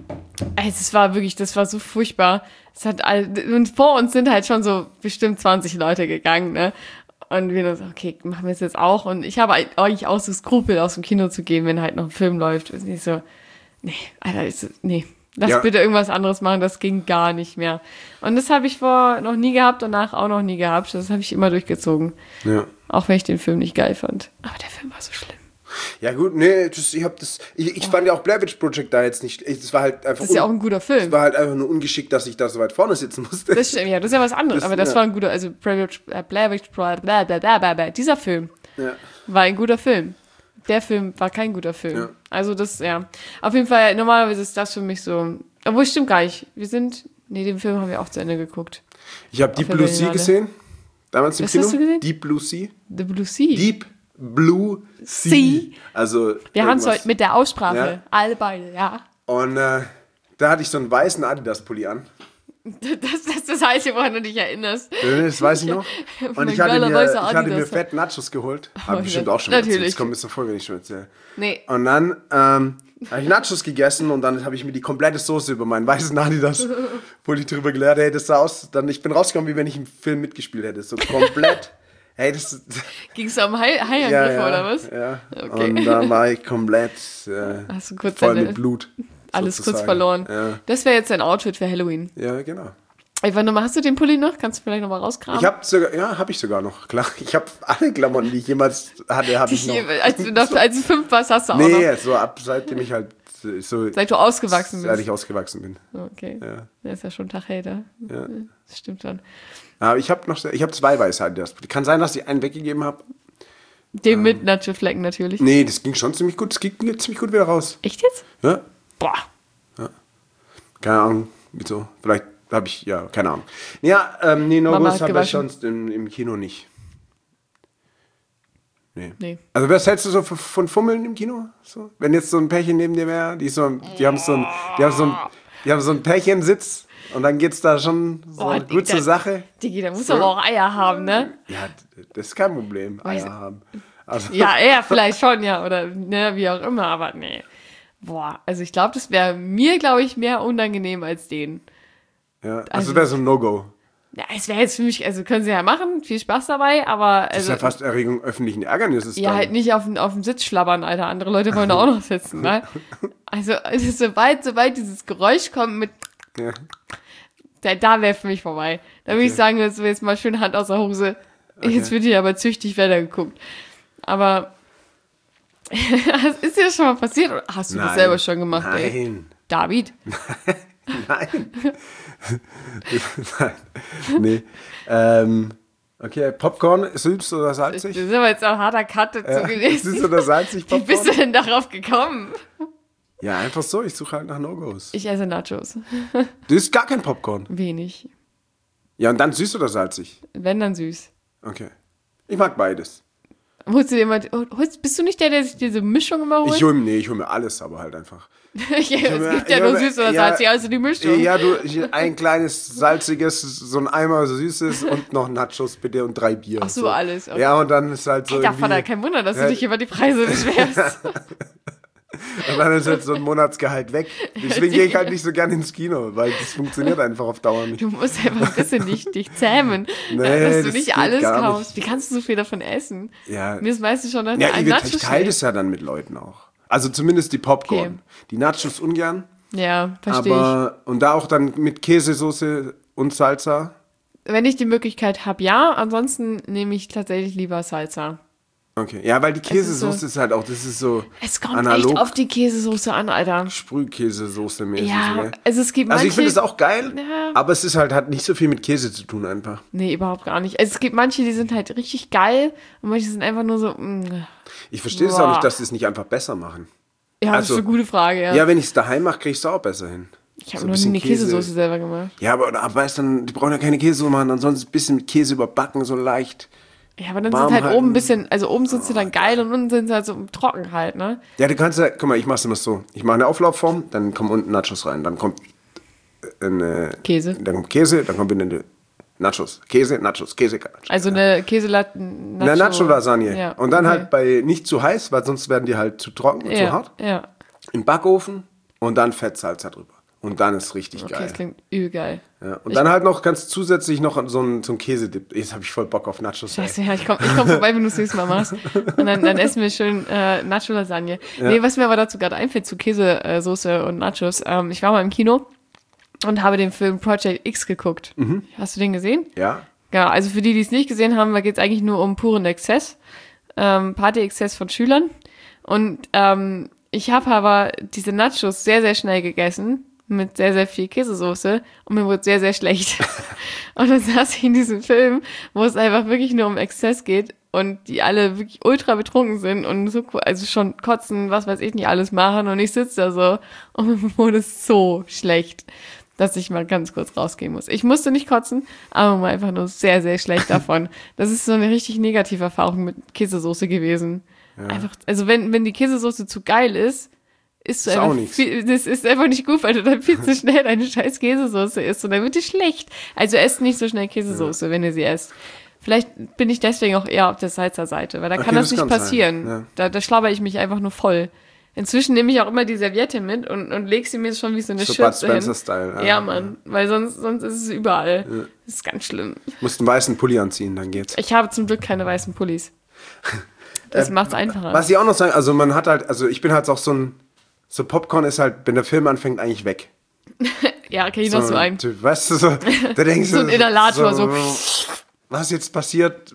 [SPEAKER 2] das war so furchtbar. Und vor uns sind halt schon so bestimmt 20 Leute gegangen, ne? Und wir so, okay, machen wir es jetzt auch. Und ich habe eigentlich auch so Skrupel, aus dem Kino zu gehen, wenn halt noch ein Film läuft. Ist nicht so, nee, Alter, lass bitte irgendwas anderes machen, das ging gar nicht mehr. Und das habe ich vorher noch nie gehabt, danach auch noch nie gehabt. Das habe ich immer durchgezogen. Ja. Auch wenn ich den Film nicht geil fand. Aber der Film war so schlimm.
[SPEAKER 1] Ja gut, nee, ich fand ja auch Blair Witch Project da jetzt nicht, das war halt einfach...
[SPEAKER 2] Das ist ja auch ein guter Film.
[SPEAKER 1] Es war halt einfach nur ungeschickt, dass ich da so weit vorne sitzen musste.
[SPEAKER 2] Das stimmt, ja, das ist ja was anderes, aber das war ein guter, also Blair Witch Project, dieser Film war ein guter Film. Der Film war kein guter Film. Ja. Also das, auf jeden Fall, normalerweise ist das für mich so, obwohl, stimmt gar nicht, den Film haben wir auch zu Ende geguckt.
[SPEAKER 1] Ich habe Deep Blue Sea gesehen, damals im Kino.
[SPEAKER 2] Was hast du gesehen?
[SPEAKER 1] Deep Blue Sea.
[SPEAKER 2] The Blue Sea?
[SPEAKER 1] Deep Blue Sea. Also
[SPEAKER 2] wir haben es heute mit der Aussprache, alle beide, ja.
[SPEAKER 1] Und da hatte ich so einen weißen Adidas-Pulli an.
[SPEAKER 2] Das ist das Einzige, woran du dich erinnerst.
[SPEAKER 1] Das weiß ich noch. Und ich hatte mir fett Nachos geholt. Habe ich bestimmt auch schon erzählt. Das kommt mir so vor, wenn ich schon erzähle.
[SPEAKER 2] Nee.
[SPEAKER 1] Und dann habe ich Nachos gegessen und dann habe ich mir die komplette Soße über meinen weißen Adidas-Pulli drüber geleert. Hey, das sah aus, ich bin rausgekommen, wie wenn ich im Film mitgespielt hätte. So komplett. Hey,
[SPEAKER 2] ging es um Haiangriff oder was?
[SPEAKER 1] Ja. Okay. Und da war ich komplett voll mit Blut.
[SPEAKER 2] Alles
[SPEAKER 1] sozusagen.
[SPEAKER 2] Kurz verloren.
[SPEAKER 1] Ja.
[SPEAKER 2] Das wäre jetzt dein Outfit für Halloween.
[SPEAKER 1] Ja, genau.
[SPEAKER 2] Hast du den Pulli noch? Kannst du vielleicht noch mal rauskramen?
[SPEAKER 1] Habe ich sogar noch, klar. Ich habe alle Klamotten, die ich jemals hatte, habe ich noch.
[SPEAKER 2] Als du 5 warst, hast du auch noch?
[SPEAKER 1] Nee, so seitdem ich halt
[SPEAKER 2] seit du ausgewachsen bist?
[SPEAKER 1] Seit ich ausgewachsen bin.
[SPEAKER 2] Okay. Ja. Der ist ja schon ein Tag älter. Ja. Das stimmt schon.
[SPEAKER 1] Aber ich habe 2 weiße Adidas. Kann sein, dass ich einen weggegeben habe.
[SPEAKER 2] Dem mit Nacho-Flecken natürlich.
[SPEAKER 1] Nee, das ging schon ziemlich gut. Das ging ziemlich gut wieder raus.
[SPEAKER 2] Echt jetzt?
[SPEAKER 1] Ja.
[SPEAKER 2] Boah.
[SPEAKER 1] Ja. Keine Ahnung, wieso. Vielleicht habe ich, ja, keine Ahnung. Ja, No-Gos habe ich sonst im Kino nicht. Nee. Also was hältst du so von Fummeln im Kino? So? Wenn jetzt so ein Pärchen neben dir wäre, die haben so einen Pärchensitz und dann geht's da schon so gut zur Sache.
[SPEAKER 2] Digi, da muss aber auch Eier haben, ne?
[SPEAKER 1] Ja, das ist kein Problem, Eier haben. Also.
[SPEAKER 2] Ja, er vielleicht schon, ja, oder ne, wie auch immer, aber nee. Boah, also ich glaube, das wäre mir, mehr unangenehm als denen.
[SPEAKER 1] Ja, also wäre so ein No-Go.
[SPEAKER 2] Ja, es wäre jetzt für mich, also können sie ja machen, viel Spaß dabei, aber...
[SPEAKER 1] Das ist ja fast Erregung öffentlichen Ärgernisses.
[SPEAKER 2] Ja, dann. Halt nicht auf dem Sitz schlabbern, Alter, andere Leute wollen da auch noch sitzen, ne? Also sobald dieses Geräusch kommt mit... Ja. Da wäre für mich vorbei. Da würde ich sagen, jetzt mal schön Hand aus der Hose. Okay. Jetzt wird hier aber züchtig weitergeguckt. Aber... ist dir das schon mal passiert? Oder hast du das selber schon gemacht, ey?
[SPEAKER 1] Nein.
[SPEAKER 2] David?
[SPEAKER 1] Nein. Nee. Okay, Popcorn, süß oder salzig?
[SPEAKER 2] Das ist aber jetzt auch ein harter Cut dazu gewesen.
[SPEAKER 1] Süß oder salzig Popcorn?
[SPEAKER 2] Wie bist du denn darauf gekommen?
[SPEAKER 1] Ja, einfach so. Ich suche halt nach No-Gos.
[SPEAKER 2] Ich esse Nachos.
[SPEAKER 1] Du isst gar kein Popcorn?
[SPEAKER 2] Wenig.
[SPEAKER 1] Ja, und dann süß oder salzig?
[SPEAKER 2] Wenn, dann süß.
[SPEAKER 1] Okay. Ich mag beides.
[SPEAKER 2] Bist du nicht der sich diese Mischung immer holt?
[SPEAKER 1] Ich hol mir alles, aber halt einfach.
[SPEAKER 2] Es gibt ja nur süß oder salzig, also die Mischung.
[SPEAKER 1] Ja, ein kleines salziges, so ein Eimer süßes und noch Nachos bitte und 3 Bier.
[SPEAKER 2] Ach so, alles.
[SPEAKER 1] Okay. Ja, und dann ist halt so
[SPEAKER 2] Alter, Vater, kein Wunder, dass du dich über die Preise beschwerst.
[SPEAKER 1] Und dann ist halt so ein Monatsgehalt weg. Deswegen gehe ich halt nicht so gerne ins Kino, weil das funktioniert einfach auf Dauer nicht.
[SPEAKER 2] Du musst einfach ein bisschen dich zähmen, dass du nicht alles kaufst. Wie kannst du so viel davon essen?
[SPEAKER 1] Ja.
[SPEAKER 2] Mir ist meistens schon
[SPEAKER 1] ein Nachos. Ich teile das ja dann mit Leuten auch. Also zumindest die Popcorn. Okay. Die Nachos ungern.
[SPEAKER 2] Ja, verstehe ich.
[SPEAKER 1] Und da auch dann mit Käsesoße und Salsa.
[SPEAKER 2] Wenn ich die Möglichkeit habe, ja. Ansonsten nehme ich tatsächlich lieber Salsa.
[SPEAKER 1] Okay, ja, weil die Käsesoße ist halt auch, das ist so
[SPEAKER 2] es kommt analog echt auf die Käsesoße an, Alter.
[SPEAKER 1] Sprühkäsesoße mäßig.
[SPEAKER 2] Ja, also es gibt manche...
[SPEAKER 1] Also ich finde es auch geil, aber es ist halt, hat nicht so viel mit Käse zu tun einfach.
[SPEAKER 2] Nee, überhaupt gar nicht. Also es gibt manche, die sind halt richtig geil und manche sind einfach nur so...
[SPEAKER 1] Ich verstehe es auch nicht, dass sie es nicht einfach besser machen.
[SPEAKER 2] Ja, das ist eine gute Frage, ja.
[SPEAKER 1] Ja, wenn ich es daheim mache, kriege ich es auch besser hin.
[SPEAKER 2] Ich habe noch nie eine Käsesoße selber gemacht.
[SPEAKER 1] Ja, aber weißt du, die brauchen ja keine Käsesoße machen, ansonsten ein bisschen mit Käse überbacken, so leicht...
[SPEAKER 2] Ja, aber dann sind halt oben ein bisschen, also oben sind sie dann geil und unten sind sie halt so trocken halt, ne?
[SPEAKER 1] Ja, du kannst ja, guck mal, ich mach's immer so. Ich mache eine Auflaufform, dann kommen unten Nachos rein, dann kommt
[SPEAKER 2] Käse.
[SPEAKER 1] Dann kommt Käse, dann kommt eine Nachos. Käse, Nachos, Käse, Nachos.
[SPEAKER 2] Also eine
[SPEAKER 1] Nacho-Lasagne. Ja, und dann halt bei nicht zu heiß, weil sonst werden die halt zu trocken und zu hart.
[SPEAKER 2] Ja.
[SPEAKER 1] Im Backofen und dann Fettsalz drüber. Und dann ist richtig geil.
[SPEAKER 2] Das klingt übel geil.
[SPEAKER 1] Ja, und dann halt noch ganz zusätzlich noch so ein Käsedip. Jetzt habe ich voll Bock auf Nachos.
[SPEAKER 2] Scheiße, ja, ich komm vorbei, wenn du es nächstes Mal machst. Und dann essen wir schön Nacho-Lasagne. Ja. Nee, was mir aber dazu gerade einfällt, zu Käsesoße und Nachos. Ich war mal im Kino und habe den Film Project X geguckt. Mhm. Hast du den gesehen?
[SPEAKER 1] Ja.
[SPEAKER 2] Genau, also für die es nicht gesehen haben, da geht es eigentlich nur um puren Exzess. Party-Exzess von Schülern. Und ich habe aber diese Nachos sehr, sehr schnell gegessen. Mit sehr, sehr viel Käsesoße und mir wurde sehr, sehr schlecht. Und dann saß ich in diesem Film, wo es einfach wirklich nur um Exzess geht und die alle wirklich ultra betrunken sind und so, also schon kotzen, was weiß ich nicht alles machen und ich sitze da so und mir wurde so schlecht, dass ich mal ganz kurz rausgehen muss. Ich musste nicht kotzen, aber mir einfach nur sehr, sehr schlecht davon. Das ist so eine richtig negative Erfahrung mit Käsesoße gewesen. Ja. Einfach, also wenn die Käsesoße zu geil ist du einfach das ist einfach nicht gut, weil du dann viel zu schnell deine scheiß Käsesoße isst und dann wird die schlecht. Also esst nicht so schnell Käsesoße, wenn ihr sie esst. Vielleicht bin ich deswegen auch eher auf der Salzer-Seite, weil da kann das nicht passieren. Ja. Da schlabber ich mich einfach nur voll. Inzwischen nehme ich auch immer die Serviette mit und lege sie mir schon wie so eine Schürze hin.
[SPEAKER 1] Spencer-Style.
[SPEAKER 2] Ja, Mann, weil sonst ist es überall. Ja. Das ist ganz schlimm.
[SPEAKER 1] Du musst einen weißen Pulli anziehen, dann geht's.
[SPEAKER 2] Ich habe zum Glück keine weißen Pullis. Das macht's einfacher.
[SPEAKER 1] Was ich auch noch sagen, also man hat halt, also ich bin halt auch so Popcorn ist halt, wenn der Film anfängt, eigentlich weg.
[SPEAKER 2] Ja, okay, noch so ein.
[SPEAKER 1] Weißt du, so, da denkst
[SPEAKER 2] so ein Inhalator, so.
[SPEAKER 1] Was jetzt passiert,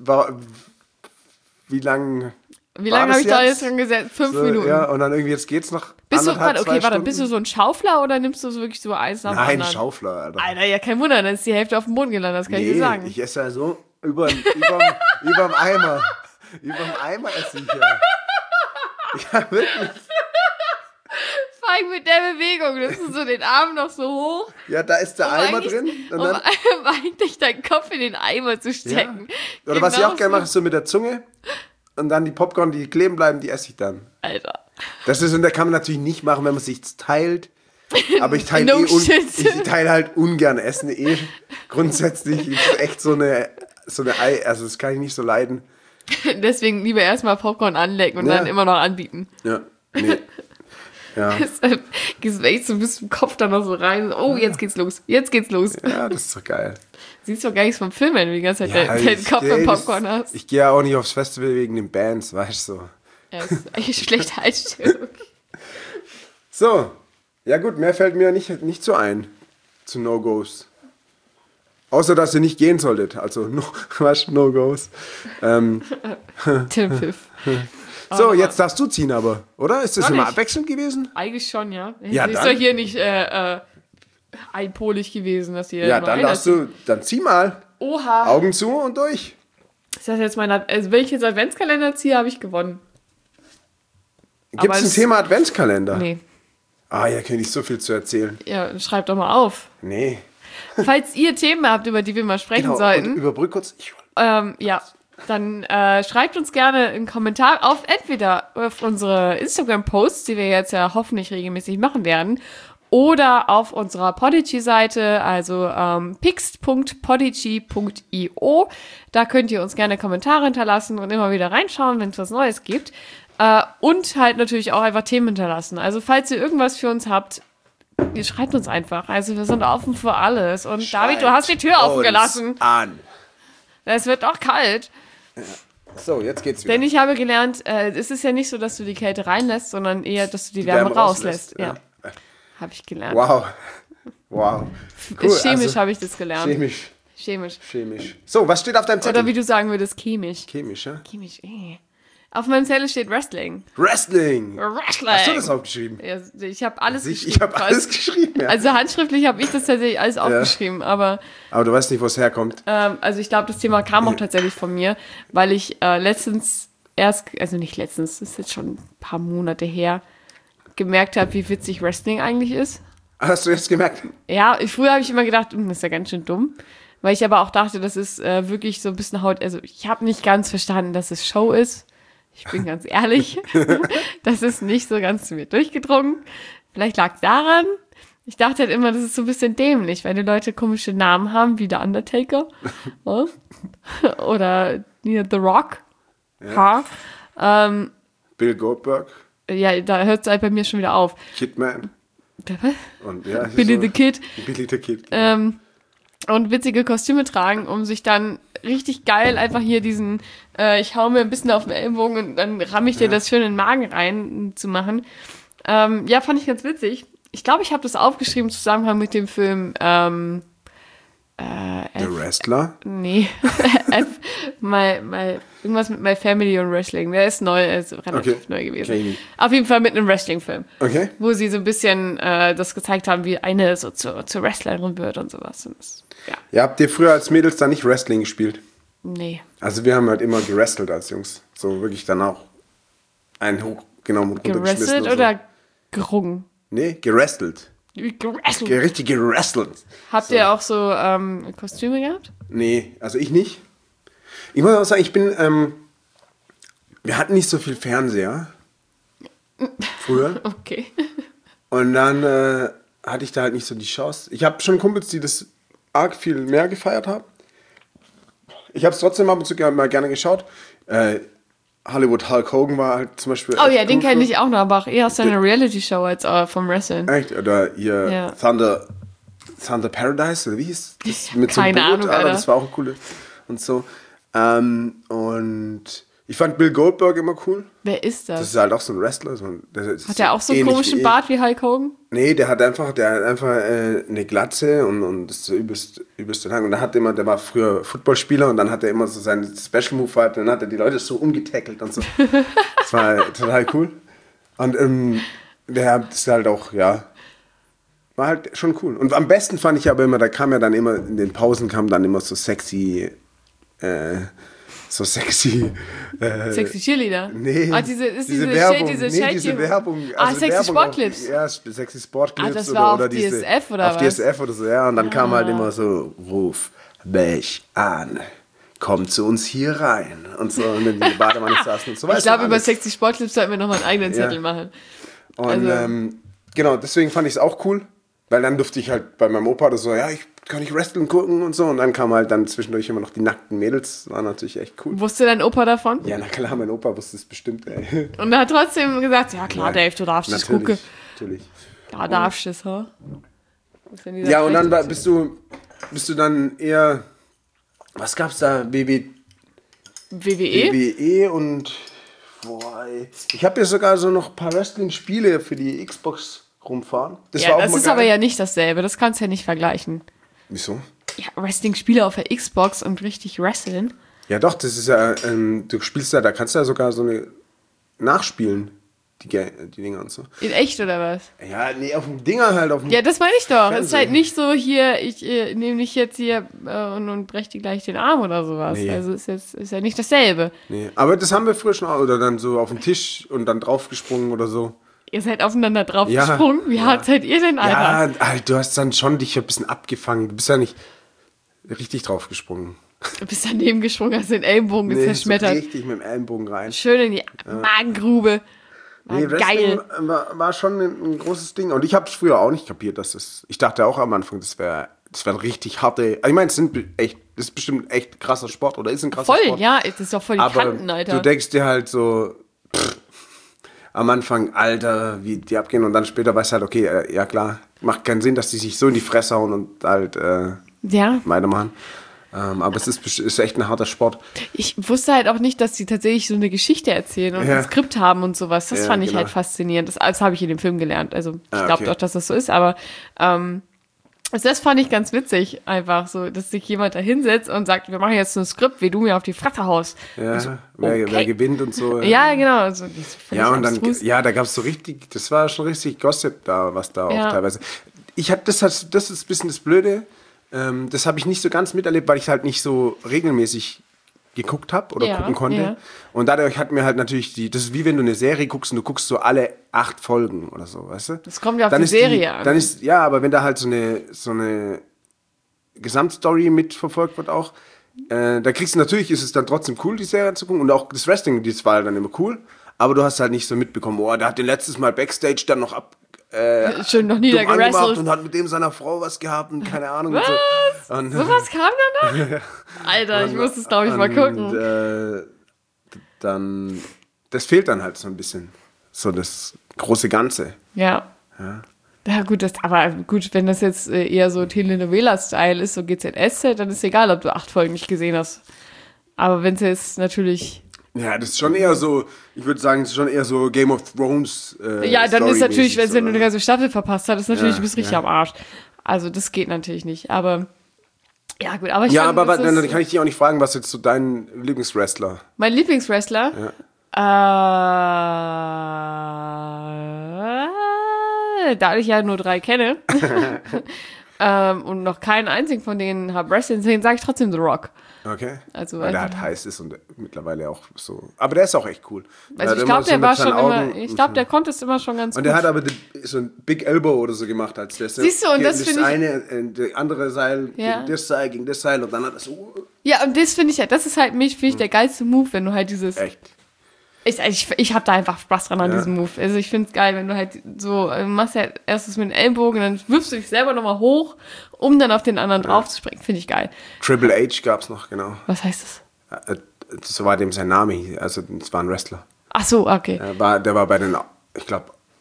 [SPEAKER 1] wie lange
[SPEAKER 2] habe ich da jetzt schon gesetzt? 5 Minuten.
[SPEAKER 1] Ja, und dann irgendwie, jetzt geht's noch
[SPEAKER 2] bist du so ein Schaufler oder nimmst du so wirklich so eins nach dem anderen?
[SPEAKER 1] Nein, Schaufler, Alter.
[SPEAKER 2] Alter, ja, kein Wunder, dann ist die Hälfte auf dem Boden gelandet, das kann ich dir sagen.
[SPEAKER 1] Ich esse ja so überm Eimer. Über dem Eimer esse ich ja. Ja, wirklich.
[SPEAKER 2] Vor allem mit der Bewegung, dass du so den Arm noch so hoch.
[SPEAKER 1] Ja, da ist der Eimer drin.
[SPEAKER 2] Und dann, um eigentlich deinen Kopf in den Eimer zu stecken.
[SPEAKER 1] Ja. Oder was ich auch gerne mache, ist so mit der Zunge. Und dann die Popcorn, die kleben bleiben, die esse ich dann.
[SPEAKER 2] Alter.
[SPEAKER 1] Das ist, und da kann man natürlich nicht machen, wenn man sich teilt. Aber ich teile ich teile halt ungern Essen grundsätzlich. Ich bin echt so eine Ei, also das kann ich nicht so leiden.
[SPEAKER 2] Deswegen lieber erstmal Popcorn anlecken und dann immer noch anbieten.
[SPEAKER 1] Ja, nee. Ja.
[SPEAKER 2] Gehst du echt so ein bisschen im Kopf da noch so rein. Oh, jetzt geht's los. Jetzt geht's los.
[SPEAKER 1] Ja, das ist doch geil.
[SPEAKER 2] Siehst doch gar nichts vom Film, wenn du die ganze Zeit deinen Kopf im Popcorn hast.
[SPEAKER 1] Ich gehe ja auch nicht aufs Festival wegen den Bands, weißt du. So.
[SPEAKER 2] Ja, das ist eigentlich eine schlechte Einstellung.
[SPEAKER 1] So. Ja gut, mehr fällt mir nicht so ein zu No-Gos. Außer, dass ihr nicht gehen solltet. Also, No-Gos.
[SPEAKER 2] Tim Pfiff.
[SPEAKER 1] So, jetzt darfst du ziehen aber, oder? Ist das immer abwechselnd gewesen?
[SPEAKER 2] Eigentlich schon, ja.
[SPEAKER 1] Ja,
[SPEAKER 2] ist doch hier nicht einpolig gewesen, dass hier.
[SPEAKER 1] Ja, dann zieh mal.
[SPEAKER 2] Oha.
[SPEAKER 1] Augen zu und durch.
[SPEAKER 2] Ist das jetzt also wenn ich jetzt Adventskalender ziehe, habe ich gewonnen.
[SPEAKER 1] Gibt es ein Thema Adventskalender?
[SPEAKER 2] Nee.
[SPEAKER 1] Ah, ja, könnte ich so viel zu erzählen.
[SPEAKER 2] Ja, schreibt doch mal auf.
[SPEAKER 1] Nee.
[SPEAKER 2] Falls ihr Themen habt, über die wir mal sprechen sollten.
[SPEAKER 1] Und überbrück kurz.
[SPEAKER 2] Ja. Dann schreibt uns gerne einen Kommentar entweder auf unsere Instagram-Posts, die wir jetzt ja hoffentlich regelmäßig machen werden, oder auf unserer Podigy-Seite, also pixt.podigy.io. Da könnt ihr uns gerne Kommentare hinterlassen und immer wieder reinschauen, wenn es was Neues gibt. Und halt natürlich auch einfach Themen hinterlassen. Also falls ihr irgendwas für uns habt, ihr schreibt uns einfach. Also wir sind offen für alles. Und David, du hast die Tür offen gelassen. Es wird auch kalt.
[SPEAKER 1] Ja. So, jetzt geht's wieder.
[SPEAKER 2] Denn ich habe gelernt, es ist ja nicht so, dass du die Kälte reinlässt, sondern eher, dass du die Wärme rauslässt. Ja. Habe ich gelernt.
[SPEAKER 1] Wow.
[SPEAKER 2] Cool. Chemisch habe ich das gelernt.
[SPEAKER 1] Chemisch. So, was steht auf deinem Zettel?
[SPEAKER 2] Oder wie du sagen würdest, chemisch.
[SPEAKER 1] Chemisch, ja?
[SPEAKER 2] Chemisch, Auf meinem Zettel steht Wrestling.
[SPEAKER 1] Hast du das aufgeschrieben?
[SPEAKER 2] Ja, ich habe alles geschrieben.
[SPEAKER 1] Ich habe alles geschrieben, ja.
[SPEAKER 2] Also handschriftlich habe ich das tatsächlich alles aufgeschrieben, aber
[SPEAKER 1] du weißt nicht, wo es herkommt.
[SPEAKER 2] Also ich glaube, das Thema kam auch tatsächlich von mir, weil ich letztens das ist jetzt schon ein paar Monate her, gemerkt habe, wie witzig Wrestling eigentlich ist.
[SPEAKER 1] Hast du jetzt gemerkt?
[SPEAKER 2] Ja, früher habe ich immer gedacht, das ist ja ganz schön dumm. Weil ich aber auch dachte, das ist wirklich so ein bisschen also ich habe nicht ganz verstanden, dass es Show ist. Ich bin ganz ehrlich, das ist nicht so ganz zu mir durchgedrungen. Vielleicht lag es daran. Ich dachte halt immer, das ist so ein bisschen dämlich, weil die Leute komische Namen haben, wie der Undertaker oder The Rock.
[SPEAKER 1] Ja. Bill Goldberg.
[SPEAKER 2] Ja, da hört es halt bei mir schon wieder auf.
[SPEAKER 1] Kidman. Und,
[SPEAKER 2] Billy the Kid.
[SPEAKER 1] Billy the Kid.
[SPEAKER 2] Und witzige Kostüme tragen, um sich dann richtig geil einfach hier diesen, ich hau mir ein bisschen auf den Ellbogen und dann ramme ich dir das schön in den Magen rein zu machen. Fand ich ganz witzig. Ich glaube, ich habe das aufgeschrieben im Zusammenhang mit dem Film
[SPEAKER 1] The Wrestler?
[SPEAKER 2] Nee. Irgendwas mit My Family und Wrestling. Der ist relativ neu gewesen. Okay. Auf jeden Fall mit einem Wrestling-Film.
[SPEAKER 1] Okay.
[SPEAKER 2] Wo sie so ein bisschen das gezeigt haben, wie eine so zur Wrestlerin wird und sowas. Und das,
[SPEAKER 1] ja, habt ihr früher als Mädels dann nicht Wrestling gespielt?
[SPEAKER 2] Nee.
[SPEAKER 1] Also wir haben halt immer gerestelt als Jungs. So wirklich dann auch einen hochgenommen und runtergeschmissen.
[SPEAKER 2] Gerestelt oder gerungen?
[SPEAKER 1] Nee, gerestelt. Richtig gerestelt.
[SPEAKER 2] Habt ihr auch so Kostüme gehabt?
[SPEAKER 1] Nee, also ich nicht. Ich muss auch sagen, wir hatten nicht so viel Fernseher. Früher.
[SPEAKER 2] Okay.
[SPEAKER 1] Und dann hatte ich da halt nicht so die Chance. Ich habe schon Kumpels, die das arg viel mehr gefeiert haben. Ich habe es trotzdem ab und zu mal gerne geschaut. Hollywood Hulk Hogan war halt zum Beispiel.
[SPEAKER 2] Oh ja, den kenne ich auch noch, aber auch eher aus einer Reality-Show als vom Wrestling.
[SPEAKER 1] Echt? Oder ihr Thunder Paradise, oder wie hieß das? Mit
[SPEAKER 2] Keine
[SPEAKER 1] so einem
[SPEAKER 2] Ahnung, Alter.
[SPEAKER 1] Das war auch ein cooles. Und so. Und ich fand Bill Goldberg immer cool.
[SPEAKER 2] Wer ist das?
[SPEAKER 1] Das ist halt auch so ein Wrestler.
[SPEAKER 2] Hat der auch so einen komischen Bart wie Hulk Hogan?
[SPEAKER 1] Nee, der hat einfach eine Glatze und das ist so übelst lang. Und der war früher Footballspieler und dann hat er immer so seinen Special Move und dann hat er die Leute so umgetackelt und so. Das war total cool. Und der ist halt auch, war halt schon cool. Und am besten fand ich aber immer, da kam ja dann immer, in den Pausen kam dann immer so sexy so sexy.
[SPEAKER 2] Sexy Cheerleader?
[SPEAKER 1] Nee.
[SPEAKER 2] Diese
[SPEAKER 1] Werbung.
[SPEAKER 2] diese
[SPEAKER 1] Werbung.
[SPEAKER 2] Also sexy Sportclips.
[SPEAKER 1] Ja, sexy Sportclips.
[SPEAKER 2] Das war
[SPEAKER 1] oder
[SPEAKER 2] auf DSF oder
[SPEAKER 1] auf
[SPEAKER 2] was?
[SPEAKER 1] DSF oder so, ja. Und dann kam halt immer so, ruf mich an. Komm zu uns hier rein. Und so, und in die Badewanne saßen und so weiter.
[SPEAKER 2] Ich glaube, über sexy Sportclips sollten wir nochmal einen eigenen Zettel machen.
[SPEAKER 1] Und genau, deswegen fand ich es auch cool. Weil dann durfte ich halt bei meinem Opa oder so, ja, kann ich Wrestling gucken und so. Und dann kam halt dann zwischendurch immer noch die nackten Mädels. Das war natürlich echt cool.
[SPEAKER 2] Wusste dein Opa davon?
[SPEAKER 1] Ja, na klar, mein Opa wusste es bestimmt, ey.
[SPEAKER 2] Und er hat trotzdem gesagt, ja klar, Dave, du darfst das gucken.
[SPEAKER 1] Natürlich.
[SPEAKER 2] Da darfst du es, ha?
[SPEAKER 1] Ja, und dann bist du dann eher, was gab's da? WWE? WWE und, ich habe ja sogar so noch ein paar Wrestling-Spiele für die Xbox rumfahren. Das
[SPEAKER 2] ist geil. Aber ja nicht dasselbe, das kannst du ja nicht vergleichen.
[SPEAKER 1] Wieso?
[SPEAKER 2] Ja, Wrestling-Spiele auf der Xbox und richtig wresteln.
[SPEAKER 1] Ja doch, das ist ja, du spielst da kannst du ja sogar so eine nachspielen, die Dinger und so.
[SPEAKER 2] In echt oder was?
[SPEAKER 1] Ja, nee, auf dem Dinger halt.
[SPEAKER 2] Ja, das meine ich doch. Es ist halt nicht so hier, ich nehme dich jetzt hier und breche dir gleich den Arm oder sowas. Nee. Also ist ja nicht dasselbe.
[SPEAKER 1] Nee, aber das haben wir früher schon, oder dann so auf den Tisch und dann draufgesprungen oder so.
[SPEAKER 2] Ihr seid aufeinander draufgesprungen? Wie hart seid ihr denn, Alter?
[SPEAKER 1] Ja, Alter, du hast dann schon dich ein bisschen abgefangen. Du bist ja nicht richtig draufgesprungen.
[SPEAKER 2] Du bist daneben gesprungen, hast den Ellenbogen zerschmettert.
[SPEAKER 1] So richtig mit dem Ellenbogen rein.
[SPEAKER 2] Schön in die Magengrube. Geil.
[SPEAKER 1] War schon ein großes Ding. Und ich habe es früher auch nicht kapiert, dass das. Ich dachte auch am Anfang, das wäre richtig harte. Ich meine, das ist bestimmt echt krasser Sport oder ist ein krasser Sport.
[SPEAKER 2] Voll, ja, das ist doch voll die Kanten, Alter.
[SPEAKER 1] Du denkst dir halt so, am Anfang, Alter, wie die abgehen und dann später weißt du halt, okay, ja klar, macht keinen Sinn, dass die sich so in die Fresse hauen und halt weitermachen. Aber es ist echt ein harter Sport.
[SPEAKER 2] Ich wusste halt auch nicht, dass die tatsächlich so eine Geschichte erzählen und ein Skript haben und sowas. Das fand ich halt faszinierend. Das habe ich in dem Film gelernt. Also ich glaube auch, dass das so ist, aber das fand ich ganz witzig, einfach so, dass sich jemand da hinsetzt und sagt, wir machen jetzt ein Skript, wie du mir auf die Fresse haust.
[SPEAKER 1] Ja, so, wer gewinnt und so.
[SPEAKER 2] Ja, genau. Also,
[SPEAKER 1] ja, und dann, da gab es so richtig, das war schon richtig Gossip da, was da auch teilweise. Das ist ein bisschen das Blöde, das habe ich nicht so ganz miterlebt, weil ich halt nicht so regelmäßig geguckt habe oder gucken konnte. Ja. Und dadurch hat mir halt natürlich das ist wie wenn du eine Serie guckst und du guckst so alle 8 Folgen oder so, weißt du?
[SPEAKER 2] Das kommt ja auf die Serie an.
[SPEAKER 1] Aber wenn da halt so eine Gesamtstory mitverfolgt wird auch, da kriegst du natürlich, ist es dann trotzdem cool, die Serie zu gucken und auch das Wrestling, das war dann immer cool, aber du hast halt nicht so mitbekommen, der hat den letztes Mal Backstage dann noch
[SPEAKER 2] schön noch niedergerasselt
[SPEAKER 1] und hat mit dem seiner Frau was gehabt und keine Ahnung.
[SPEAKER 2] Was?
[SPEAKER 1] Und so.
[SPEAKER 2] Sowas kam da noch? Alter, ich muss es, glaube ich, mal gucken.
[SPEAKER 1] Dann, das fehlt dann halt so ein bisschen. So das große Ganze.
[SPEAKER 2] Ja. Ja gut, aber gut, wenn das jetzt eher so Telenovela-Style ist, so GZSZ, dann ist egal, ob du 8 Folgen nicht gesehen hast. Aber wenn es jetzt natürlich...
[SPEAKER 1] Ja, das ist schon eher so, ich würde sagen, es ist schon eher so Game of Thrones.
[SPEAKER 2] Ja, dann ist natürlich, wenn du eine ganze Staffel verpasst hast, ist natürlich, du bist richtig am Arsch. Also das geht natürlich nicht, aber ja gut, aber ich fand,
[SPEAKER 1] aber dann kann ich dich auch nicht fragen, was jetzt so dein Lieblingswrestler?
[SPEAKER 2] Mein Lieblingswrestler? Da ich ja nur 3 kenne und noch keinen einzigen von denen habe wrestling sehen, sage ich trotzdem The Rock.
[SPEAKER 1] Okay.
[SPEAKER 2] Also,
[SPEAKER 1] weil der halt heiß ist und mittlerweile auch so. Aber der ist auch echt cool.
[SPEAKER 2] Also ich glaube, der war schon immer, der konnte es immer schon ganz gut.
[SPEAKER 1] Und der hat aber so ein Big Elbow oder so gemacht als der.
[SPEAKER 2] Siehst du, und das finde
[SPEAKER 1] ich... Das andere Seil gegen das Seil und dann hat er so...
[SPEAKER 2] Ja, und das finde ich das ist halt, finde ich, der geilste Move, wenn du halt dieses...
[SPEAKER 1] Echt?
[SPEAKER 2] Ich habe da einfach Spaß dran an diesem Move. Also ich finde es geil, wenn du halt so, machst ja erstes mit dem Ellenbogen, dann wirfst du dich selber nochmal hoch, um dann auf den anderen drauf zu springen. Finde ich geil.
[SPEAKER 1] Triple H gab's noch, genau.
[SPEAKER 2] Was heißt das?
[SPEAKER 1] So war dem sein Name, also es war ein Wrestler.
[SPEAKER 2] Ach so, okay.
[SPEAKER 1] Der war bei den, ich glaube,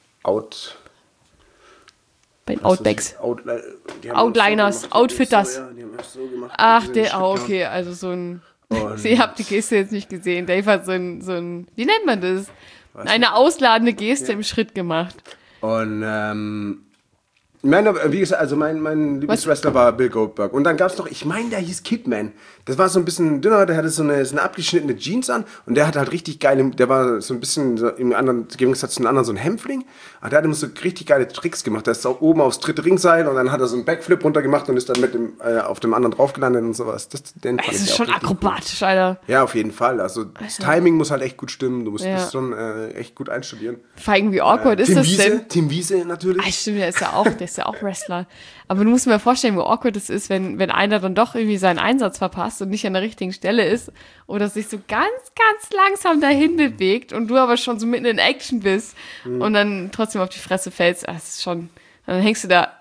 [SPEAKER 2] bei den Outbacks. Outliners, so Outfitters.
[SPEAKER 1] Die haben das so gemacht.
[SPEAKER 2] Ach, okay, also so ein... Sie habt die Geste jetzt nicht gesehen. Dave hat so ein wie nennt man das? Eine ausladende Geste im Schritt gemacht.
[SPEAKER 1] Und Wie gesagt, also mein Lieblingswrestler war Bill Goldberg. Und dann gab es noch, ich meine, der hieß Kidman. Das war so ein bisschen dünner, der hatte so eine abgeschnittene Jeans an und der hat halt richtig geile, der war so ein bisschen so im Gegensatz zu den anderen so ein Hämpfling. Aber der hat immer so richtig geile Tricks gemacht. Der ist auch oben aufs dritte Ringseil und dann hat er so einen Backflip runtergemacht und ist dann mit dem auf dem anderen drauf gelandet und sowas. Das
[SPEAKER 2] ist schon akrobatisch, cool. Alter.
[SPEAKER 1] Ja, auf jeden Fall. Also das Timing muss halt echt gut stimmen. Du musst das schon echt gut einstudieren.
[SPEAKER 2] Vor allem, wie awkward ist das denn?
[SPEAKER 1] Tim Wiese natürlich.
[SPEAKER 2] Ah, stimmt, der ist ja auch Wrestler. Aber du musst dir mal vorstellen, wie awkward es ist, wenn einer dann doch irgendwie seinen Einsatz verpasst und nicht an der richtigen Stelle ist oder sich so ganz, ganz langsam dahin bewegt und du aber schon so mitten in Action bist und dann trotzdem auf die Fresse fällst. Das ist schon, dann hängst du da,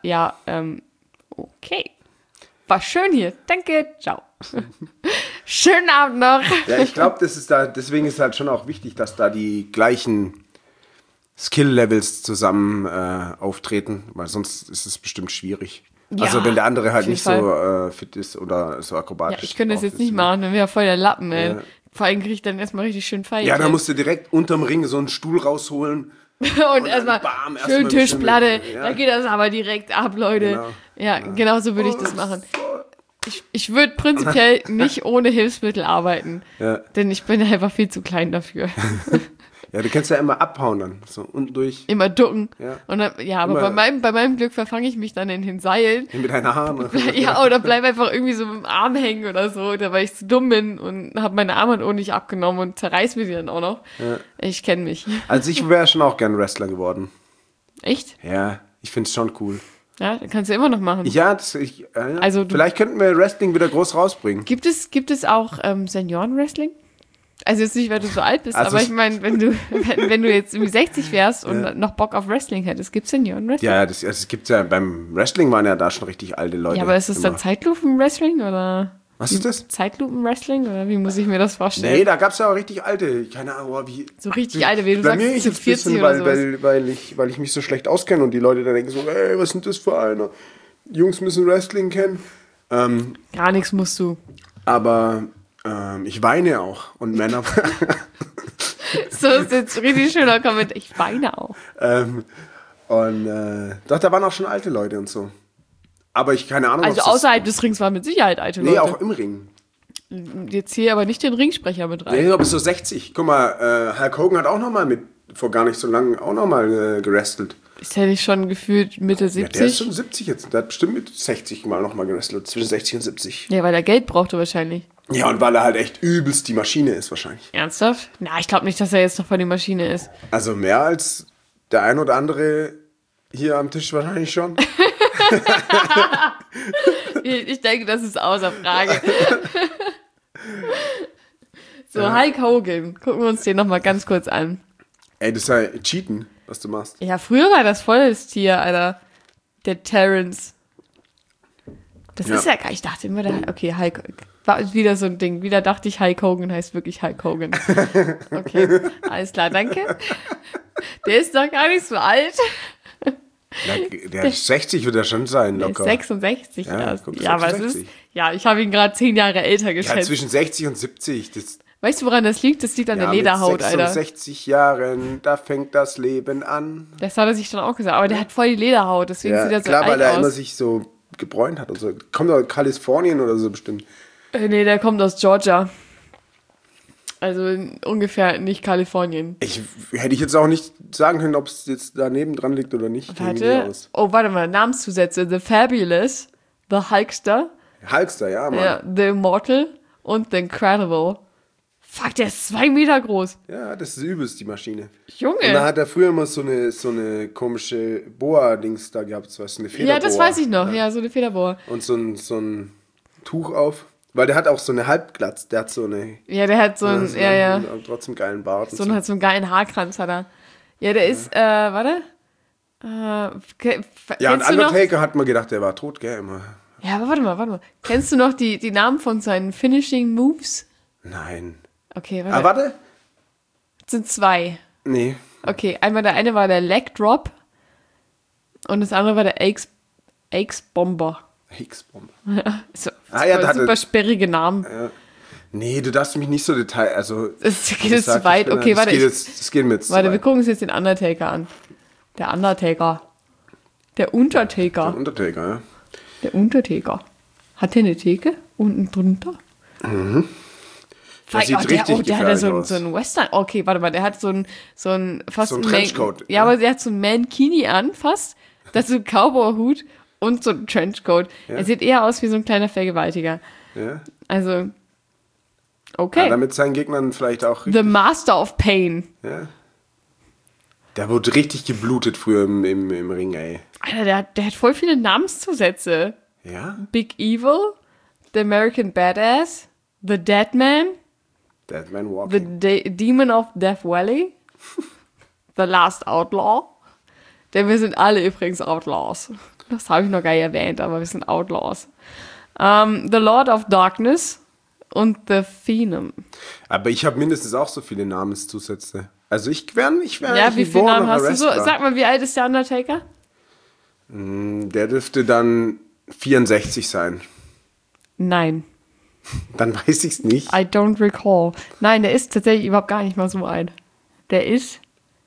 [SPEAKER 2] okay. War schön hier. Danke, ciao. Schönen Abend noch.
[SPEAKER 1] Ja, ich glaube, deswegen ist halt schon auch wichtig, dass da die gleichen Skill-Levels zusammen auftreten, weil sonst ist es bestimmt schwierig. Ja, also wenn der andere halt nicht so fit ist oder so akrobatisch.
[SPEAKER 2] Ja, ich könnte das jetzt nicht machen, dann wäre voll der Lappen, ey. Ja. Vor allem kriege ich dann erstmal richtig schön Feier.
[SPEAKER 1] Ja, da musst du direkt unterm Ring so einen Stuhl rausholen.
[SPEAKER 2] und erstmal schön Tischplatte, da geht das aber direkt ab, Leute. Genau. Ja, genau so würde ich das machen. Ich würde prinzipiell nicht ohne Hilfsmittel arbeiten, denn ich bin einfach viel zu klein dafür.
[SPEAKER 1] Ja, du kannst ja immer abhauen dann, so unten durch.
[SPEAKER 2] Immer ducken. Ja, und dann, aber bei meinem Glück verfange ich mich dann in den Seilen.
[SPEAKER 1] Mit deinen Haaren.
[SPEAKER 2] Ja, oder bleib einfach irgendwie so mit dem Arm hängen oder so, oder weil ich zu dumm bin und habe meine Armbanduhr nicht abgenommen und zerreiß mir die dann auch noch. Ja. Ich kenne mich.
[SPEAKER 1] Also ich wäre schon auch gern Wrestler geworden.
[SPEAKER 2] Echt?
[SPEAKER 1] Ja, ich finde es schon cool.
[SPEAKER 2] Ja, kannst du immer noch machen.
[SPEAKER 1] Ja, also vielleicht könnten wir Wrestling wieder groß rausbringen.
[SPEAKER 2] Gibt es auch Senioren-Wrestling? Also jetzt nicht, weil du so alt bist, aber ich meine, wenn du jetzt irgendwie 60 wärst und noch Bock auf Wrestling hättest, gibt es Senioren-Wrestling?
[SPEAKER 1] Ja, es gibt ja, beim Wrestling waren ja da schon richtig alte Leute.
[SPEAKER 2] Ja, aber ist das dann Zeitlupen-Wrestling oder?
[SPEAKER 1] Was ist das?
[SPEAKER 2] Zeitlupen-Wrestling oder wie muss ich mir das vorstellen?
[SPEAKER 1] Nee, da gab es ja auch richtig alte, keine Ahnung, wie.
[SPEAKER 2] So richtig alte, wie du sagst,
[SPEAKER 1] mir
[SPEAKER 2] sind
[SPEAKER 1] 40 bisschen, oder sowas. Weil ich mich so schlecht auskenne und die Leute dann denken so, ey, was sind das für eine? Jungs müssen Wrestling kennen.
[SPEAKER 2] Gar nichts musst du.
[SPEAKER 1] Aber ich weine auch und Männer.
[SPEAKER 2] So ist jetzt richtig schöner Kommentar. Ich weine auch.
[SPEAKER 1] Doch, da waren auch schon alte Leute und so. Aber keine Ahnung.
[SPEAKER 2] Also außerhalb des Rings waren mit Sicherheit alte Leute.
[SPEAKER 1] Nee, auch im Ring.
[SPEAKER 2] Jetzt hier aber nicht den Ringsprecher mit rein.
[SPEAKER 1] Nee, aber bis so 60. Guck mal, Hulk Hogan hat auch noch mal vor gar nicht so lange auch noch mal gerestelt.
[SPEAKER 2] Ist ja nicht schon gefühlt Mitte 70?
[SPEAKER 1] Ja, der ist schon 70 jetzt. Der hat bestimmt mit 60 mal noch mal gerestelt. Zwischen 60 und 70.
[SPEAKER 2] Ja, weil er Geld brauchte wahrscheinlich.
[SPEAKER 1] Ja, und weil er halt echt übelst die Maschine ist wahrscheinlich.
[SPEAKER 2] Ernsthaft? Na, ich glaube nicht, dass er jetzt noch voll die Maschine ist.
[SPEAKER 1] Also mehr als der ein oder andere hier am Tisch wahrscheinlich schon.
[SPEAKER 2] Ich denke, das ist außer Frage. So, Hulk Hogan. Gucken wir uns den nochmal ganz kurz an.
[SPEAKER 1] Ey, das ist ja Cheaten, was du machst.
[SPEAKER 2] Ja, früher war das voll das Tier, Alter. Der Terrence. Das ist ja gar nicht. Ich dachte immer, okay, Hulk war wieder so ein Ding. Wieder dachte ich, Hulk Hogan heißt wirklich Hulk Hogan. Okay, alles klar, danke. Der ist doch gar nicht so alt.
[SPEAKER 1] Der 60 wird er schon sein, locker.
[SPEAKER 2] Der ist 66
[SPEAKER 1] ja,
[SPEAKER 2] erst. Ja,
[SPEAKER 1] 66.
[SPEAKER 2] was ist? Ja, ich habe ihn gerade 10 Jahre älter geschätzt.
[SPEAKER 1] Ja, zwischen 60 und 70.
[SPEAKER 2] Weißt du, woran das liegt? Das liegt an der Lederhaut, Alter.
[SPEAKER 1] Mit 66 Jahren, da fängt das Leben an.
[SPEAKER 2] Das hat er sich dann auch gesagt. Aber der hat voll die Lederhaut, deswegen sieht er so alt aus.
[SPEAKER 1] Klar, weil er immer sich so gebräunt hat und so. Kommt aus Kalifornien oder so bestimmt.
[SPEAKER 2] Nee, der kommt aus Georgia. Also ungefähr nicht Kalifornien.
[SPEAKER 1] Hätte ich jetzt auch nicht sagen können, ob es jetzt daneben dran liegt oder nicht.
[SPEAKER 2] Warte mal, Namenszusätze. The Fabulous, The Hulkster.
[SPEAKER 1] Hulkster, ja, Mann. Ja,
[SPEAKER 2] The Immortal und The Incredible. Fuck, der ist 2 Meter groß.
[SPEAKER 1] Ja, das ist übelst, die Maschine.
[SPEAKER 2] Junge.
[SPEAKER 1] Und da hat er früher immer so eine komische Boa-Dings da gehabt, so eine Federboa.
[SPEAKER 2] Ja, das weiß ich noch, ja, so eine Federboa.
[SPEAKER 1] Und so ein Tuch auf. Weil der hat auch so eine Halbglatz, der hat so eine...
[SPEAKER 2] Ja, der hat so einen,
[SPEAKER 1] trotzdem geilen Bart.
[SPEAKER 2] So einen geilen Haarkranz hat er. Ja, der ist, warte.
[SPEAKER 1] Ja, und Undertaker hat man gedacht, der war tot, gell, immer.
[SPEAKER 2] Ja, aber warte mal. Kennst du noch die Namen von seinen Finishing Moves?
[SPEAKER 1] Nein.
[SPEAKER 2] Okay, warte.
[SPEAKER 1] Warte.
[SPEAKER 2] Das sind 2.
[SPEAKER 1] Nee.
[SPEAKER 2] Okay, der eine war der Leg Drop und das andere war der Axe-Bomber.
[SPEAKER 1] Axe-Bomber.
[SPEAKER 2] Ja, super sperrige Namen.
[SPEAKER 1] Ja. Nee, du darfst mich nicht so also...
[SPEAKER 2] Es geht jetzt zu weit. Okay, warte.
[SPEAKER 1] Das geht mir jetzt
[SPEAKER 2] warte, wir gucken uns jetzt den Undertaker an. Der Undertaker. Der Untertaker.
[SPEAKER 1] Der Untertaker, ja.
[SPEAKER 2] Der Untertaker. Hat der eine Theke unten drunter?
[SPEAKER 1] Mhm. Das sieht richtig gefährlich
[SPEAKER 2] der hat ja
[SPEAKER 1] aus.
[SPEAKER 2] so ein Western. Okay, warte mal, der hat so ein fast
[SPEAKER 1] so ein Trenchcoat.
[SPEAKER 2] Ja, aber der hat so ein Mankini an, fast. Das ist so ein Cowboy-Hut und so ein Trenchcoat. Ja. Er sieht eher aus wie so ein kleiner Vergewaltiger.
[SPEAKER 1] Ja.
[SPEAKER 2] Also, okay.
[SPEAKER 1] Ja, damit seinen Gegnern vielleicht auch
[SPEAKER 2] The Master of Pain.
[SPEAKER 1] Ja. Der wurde richtig geblutet früher im Ring, ey.
[SPEAKER 2] Alter, der hat voll viele Namenszusätze.
[SPEAKER 1] Ja?
[SPEAKER 2] Big Evil, The American Badass, The Dead Man,
[SPEAKER 1] Dead Man Walking.
[SPEAKER 2] The Demon of Death Valley, The Last Outlaw. Denn wir sind alle übrigens Outlaws. Das habe ich noch gar nicht erwähnt, aber wir sind Outlaws. The Lord of Darkness und The Phenom.
[SPEAKER 1] Aber ich habe mindestens auch so viele Namenszusätze. Also ich wäre
[SPEAKER 2] ja, wie viele Namen hast du so? Sag mal, wie alt ist der Undertaker?
[SPEAKER 1] Der dürfte dann 64 sein.
[SPEAKER 2] Nein.
[SPEAKER 1] Dann weiß ich es nicht.
[SPEAKER 2] I don't recall. Nein, der ist tatsächlich überhaupt gar nicht mal so alt. Der ist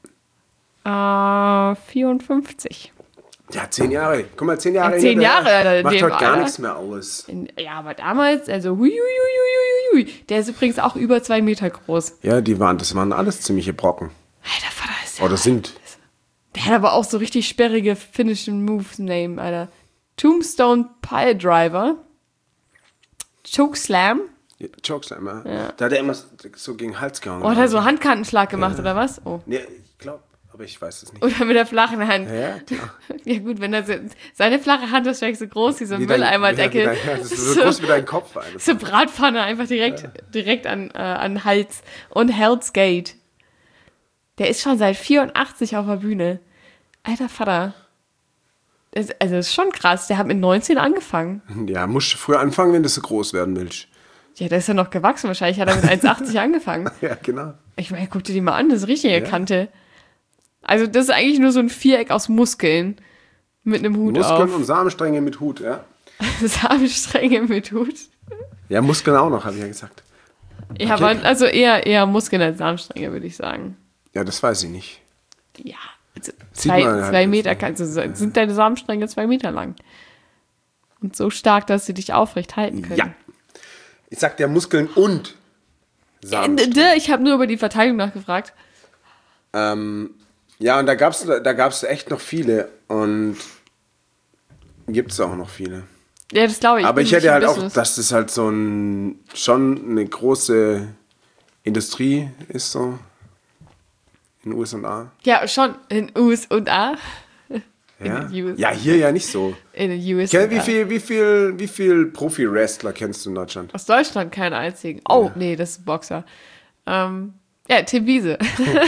[SPEAKER 2] 54.
[SPEAKER 1] Ja, 10 Jahre. Guck mal, 10 Jahre.
[SPEAKER 2] 10 Jahre.
[SPEAKER 1] Macht heute gar nichts mehr aus.
[SPEAKER 2] Ja, aber damals, also der ist übrigens auch über 2 Meter groß.
[SPEAKER 1] Ja, das waren alles ziemliche Brocken.
[SPEAKER 2] Alter, Vater ist
[SPEAKER 1] Oder sind.
[SPEAKER 2] Der hat aber auch so richtig sperrige Finishing Moves Name, Alter. Tombstone Pile Driver. Chokeslam.
[SPEAKER 1] Ja, Chokeslam, ja. Da hat er immer so gegen den Hals gehauen.
[SPEAKER 2] Oh, hat er so Handkantenschlag gemacht, oder was? Oh.
[SPEAKER 1] Nee, ich glaube, aber ich weiß es nicht.
[SPEAKER 2] Oder mit der flachen Hand.
[SPEAKER 1] Ja, klar.
[SPEAKER 2] Ja gut, wenn seine flache Hand ist vielleicht so groß wie so ein Mülleimerdeckel.
[SPEAKER 1] Das ist so groß wie dein Kopf.
[SPEAKER 2] So Bratpfanne einfach direkt an Hals. Und Hell's Gate. Der ist schon seit 84 auf der Bühne. Alter Vater. Das ist schon krass. Der hat mit 19 angefangen.
[SPEAKER 1] Ja, musst du früher anfangen, wenn du so groß werden willst.
[SPEAKER 2] Ja, der ist ja noch gewachsen. Wahrscheinlich hat er mit 1,80 angefangen.
[SPEAKER 1] Ja, genau.
[SPEAKER 2] Ich meine, guck dir die mal an. Das ist richtig eine Kante. Also das ist eigentlich nur so ein Viereck aus Muskeln. Mit einem Hut auf.
[SPEAKER 1] Muskeln und Samenstränge mit Hut, ja.
[SPEAKER 2] Samenstränge mit Hut?
[SPEAKER 1] Ja, Muskeln auch noch, habe ich ja gesagt.
[SPEAKER 2] Ja, okay. Aber also eher Muskeln als Samenstränge, würde ich sagen.
[SPEAKER 1] Ja, das weiß ich nicht.
[SPEAKER 2] Ja, also
[SPEAKER 1] zwei
[SPEAKER 2] halt Meter sind deine Samenstränge 2 Meter lang. Und so stark, dass sie dich aufrecht halten können.
[SPEAKER 1] Ja. Ich sag dir Muskeln und Samenstränge.
[SPEAKER 2] Ich habe nur über die Verteilung nachgefragt.
[SPEAKER 1] Ja, und da gab's echt noch viele. Und gibt es auch noch viele.
[SPEAKER 2] Ja, das glaube ich.
[SPEAKER 1] Aber ich hätte halt auch, dass das halt schon eine große Industrie ist, so in den USA.
[SPEAKER 2] Ja, schon in den USA.
[SPEAKER 1] Ja? Ja, hier ja nicht so.
[SPEAKER 2] In den USA.
[SPEAKER 1] Wie viel Profi-Wrestler kennst du in Deutschland?
[SPEAKER 2] Aus Deutschland keinen einzigen. Oh, ja. Nee, das ist ein Boxer. Ja, Tim Wiese.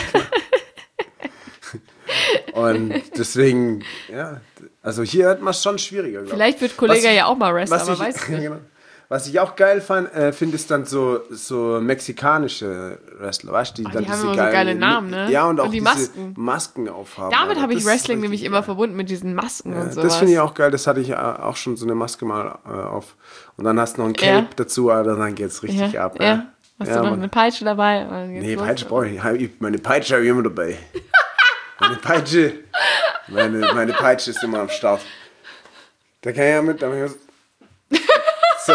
[SPEAKER 1] Und deswegen, ja, also hier hat man es schon schwieriger, glaube ich.
[SPEAKER 2] Vielleicht wird Kollege ja auch mal Wrestler, aber weiß nicht.
[SPEAKER 1] Genau. Was ich auch geil finde, ist dann so mexikanische Wrestler, weißt du?
[SPEAKER 2] Die haben immer so geile Namen, ne?
[SPEAKER 1] Ja, und auch
[SPEAKER 2] die
[SPEAKER 1] diese Masken aufhaben.
[SPEAKER 2] Damit habe ich Wrestling nämlich immer verbunden, mit diesen Masken und sowas.
[SPEAKER 1] Das finde ich auch geil, das hatte ich auch schon so eine Maske mal auf. Und dann hast du noch ein Cape dazu, aber dann geht's richtig ab.
[SPEAKER 2] Ja. Hast du noch eine Peitsche dabei?
[SPEAKER 1] Nee, Peitsche brauche ich. Meine Peitsche habe ich immer dabei. Meine Peitsche ist immer am Start. Da kann ich ja mit. So.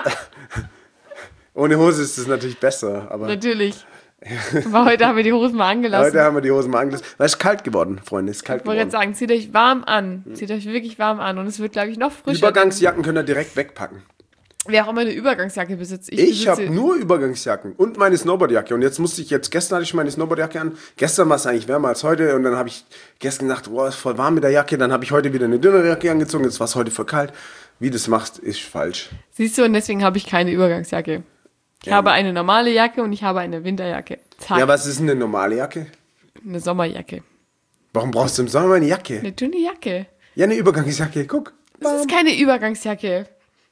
[SPEAKER 1] Ohne Hose ist es natürlich besser. Aber
[SPEAKER 2] natürlich. Aber heute haben wir die Hosen mal angelassen.
[SPEAKER 1] Weil es ist kalt geworden, Freunde. Ich wollte
[SPEAKER 2] jetzt sagen, zieht euch warm an. Zieht euch wirklich warm an. Und es wird, glaube ich, noch frischer.
[SPEAKER 1] Übergangsjacken könnt ihr direkt wegpacken.
[SPEAKER 2] Wer auch immer eine Übergangsjacke besitzt.
[SPEAKER 1] Ich habe nur Übergangsjacken und meine Snowboardjacke. Und gestern hatte ich meine Snowboardjacke an. Gestern war es eigentlich wärmer als heute. Und dann habe ich gestern gedacht, wow, ist voll warm mit der Jacke. Dann habe ich heute wieder eine dünnere Jacke angezogen. Jetzt war es heute voll kalt. Wie du das machst, ist falsch.
[SPEAKER 2] Siehst du, und deswegen habe ich keine Übergangsjacke. Ich habe eine normale Jacke und ich habe eine Winterjacke. Zack.
[SPEAKER 1] Ja, was ist eine normale Jacke?
[SPEAKER 2] Eine Sommerjacke.
[SPEAKER 1] Warum brauchst du im Sommer eine Jacke?
[SPEAKER 2] Eine dünne Jacke.
[SPEAKER 1] Ja, eine Übergangsjacke, guck.
[SPEAKER 2] Das ist keine Übergangsjacke.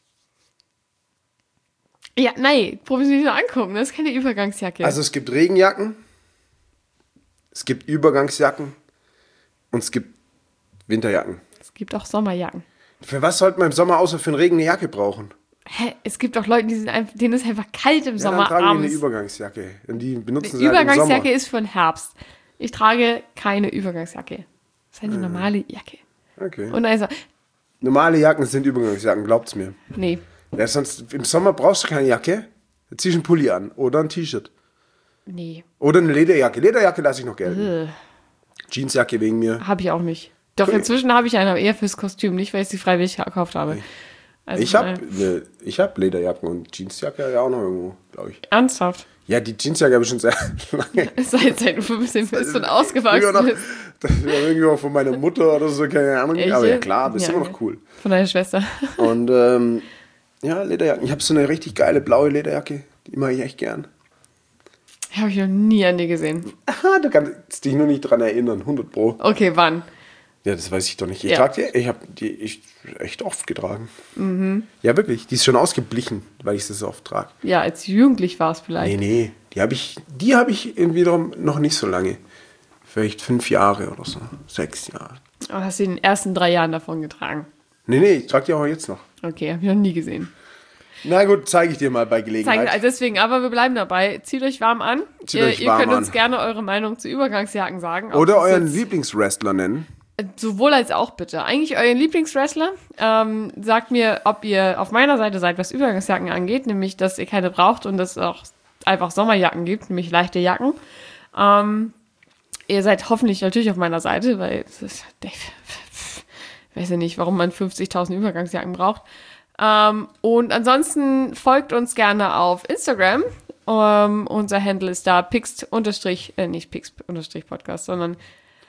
[SPEAKER 2] Ja, nein, probier mich mal angucken, das ist keine Übergangsjacke.
[SPEAKER 1] Also es gibt Regenjacken, es gibt Übergangsjacken und es gibt Winterjacken.
[SPEAKER 2] Es gibt auch Sommerjacken.
[SPEAKER 1] Für was sollte man im Sommer außer für den Regen eine Jacke brauchen?
[SPEAKER 2] Hä? Es gibt auch Leute, denen ist einfach kalt im Sommer.
[SPEAKER 1] Dann tragen
[SPEAKER 2] abends.
[SPEAKER 1] die eine Übergangsjacke. Und die benutzen
[SPEAKER 2] sie halt im Sommer. Übergangsjacke ist für den Herbst. Ich trage keine Übergangsjacke. Das ist eine normale Jacke.
[SPEAKER 1] Okay.
[SPEAKER 2] Und dann so,
[SPEAKER 1] Normale Jacken sind Übergangsjacken, glaubt's mir.
[SPEAKER 2] nee.
[SPEAKER 1] Ja, sonst im Sommer brauchst du keine Jacke. Da ziehst du einen Pulli an oder ein T-Shirt.
[SPEAKER 2] Nee.
[SPEAKER 1] Oder eine Lederjacke. Lederjacke lasse ich noch gelten. Jeansjacke wegen mir.
[SPEAKER 2] Habe ich auch nicht. Doch, inzwischen habe ich eine, aber eher fürs Kostüm, nicht weil ich sie freiwillig gekauft habe. Also,
[SPEAKER 1] ich hab Lederjacken und Jeansjacke ja auch noch irgendwo, glaube ich.
[SPEAKER 2] Ernsthaft?
[SPEAKER 1] Ja, die Jeansjacke habe ich schon sehr lange.
[SPEAKER 2] Seit du ein bisschen bist und ausgewachsen bist.
[SPEAKER 1] Das war irgendwie auch von meiner Mutter oder so, keine Ahnung.
[SPEAKER 2] Echt?
[SPEAKER 1] Aber ja klar, das ist immer noch cool.
[SPEAKER 2] Von deiner Schwester.
[SPEAKER 1] Und ja, Lederjacken. Ich habe so eine richtig geile blaue Lederjacke. Die mache ich echt gern.
[SPEAKER 2] Habe ich noch nie an dir gesehen.
[SPEAKER 1] Aha, du kannst dich nur nicht dran erinnern. 100 Pro.
[SPEAKER 2] Okay, wann?
[SPEAKER 1] Ja, das weiß ich doch nicht. Ich habe die echt oft getragen. Ja, wirklich. Die ist schon ausgeblichen, weil ich sie so oft trage.
[SPEAKER 2] Ja, als jugendlich war es vielleicht.
[SPEAKER 1] Nee. Die habe ich wiederum noch nicht so lange. Vielleicht 5 Jahre oder so. 6 Jahre.
[SPEAKER 2] Aber hast du in den ersten 3 Jahren davon getragen?
[SPEAKER 1] Nee, ich trage die auch jetzt noch.
[SPEAKER 2] Okay, habe ich noch nie gesehen.
[SPEAKER 1] Na gut, zeige ich dir mal bei Gelegenheit.
[SPEAKER 2] Also deswegen, aber wir bleiben dabei. Zieht euch warm an. Ihr könnt uns gerne eure Meinung zu Übergangsjacken sagen.
[SPEAKER 1] Oder euren Lieblingswrestler nennen.
[SPEAKER 2] Sowohl als auch bitte. Eigentlich euren Lieblingswrestler. Sagt mir, ob ihr auf meiner Seite seid, was Übergangsjacken angeht. Nämlich, dass ihr keine braucht und dass es auch einfach Sommerjacken gibt, nämlich leichte Jacken. Ihr seid hoffentlich natürlich auf meiner Seite, weil es ist, ich weiß ja nicht, warum man 50.000 Übergangsjacken braucht. Und ansonsten folgt uns gerne auf Instagram. Unser Handle ist da nicht Pixt-Podcast, sondern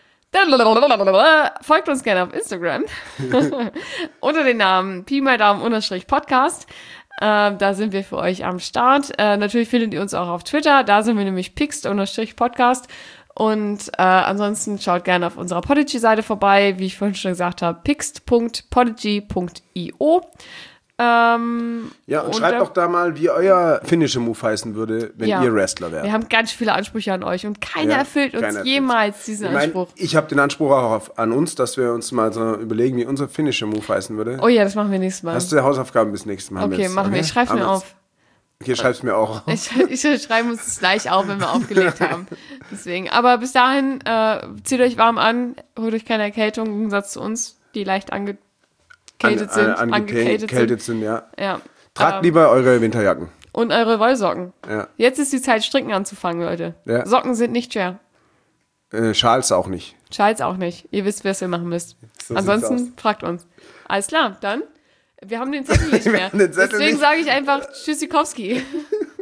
[SPEAKER 2] folgt uns gerne auf Instagram unter dem Namen Pi mal Daumen_Podcast. Da sind wir für euch am Start. Natürlich findet ihr uns auch auf Twitter. Da sind wir nämlich Pixt_Podcast. Und ansonsten schaut gerne auf unserer Podigy-Seite vorbei. Wie ich vorhin schon gesagt habe, pixt.podigy.io.
[SPEAKER 1] Ja, und schreibt doch da mal, wie euer Finisher-Move heißen würde, wenn ihr Wrestler wärt.
[SPEAKER 2] Wir haben ganz viele Ansprüche an euch und keiner erfüllt uns jemals diesen Anspruch.
[SPEAKER 1] Ich habe den Anspruch auch an uns, dass wir uns mal so überlegen, wie unser Finisher-Move heißen würde.
[SPEAKER 2] Oh ja, das machen wir nächstes Mal.
[SPEAKER 1] Hast du Hausaufgaben bis nächstes Mal?
[SPEAKER 2] Okay, machen wir. Ich schreibe mir auf.
[SPEAKER 1] Okay, schreib's mir auch auf.
[SPEAKER 2] Ich schreibe uns das gleich auf, wenn wir aufgelegt haben. Deswegen. Aber bis dahin, zieht euch warm an, holt euch keine Erkältung, im Gegensatz zu uns, die leicht angekältet sind.
[SPEAKER 1] Ja.
[SPEAKER 2] Ja.
[SPEAKER 1] Tragt lieber eure Winterjacken.
[SPEAKER 2] Und eure Wollsocken.
[SPEAKER 1] Ja.
[SPEAKER 2] Jetzt ist die Zeit, Stricken anzufangen, Leute.
[SPEAKER 1] Ja.
[SPEAKER 2] Socken sind nicht schwer.
[SPEAKER 1] Schals auch nicht.
[SPEAKER 2] Schals auch nicht. Ihr wisst, was ihr machen müsst.
[SPEAKER 1] So
[SPEAKER 2] Ansonsten fragt uns. Alles klar, dann. Wir haben den Zettel nicht mehr. Deswegen sage ich einfach Tschüssikowski.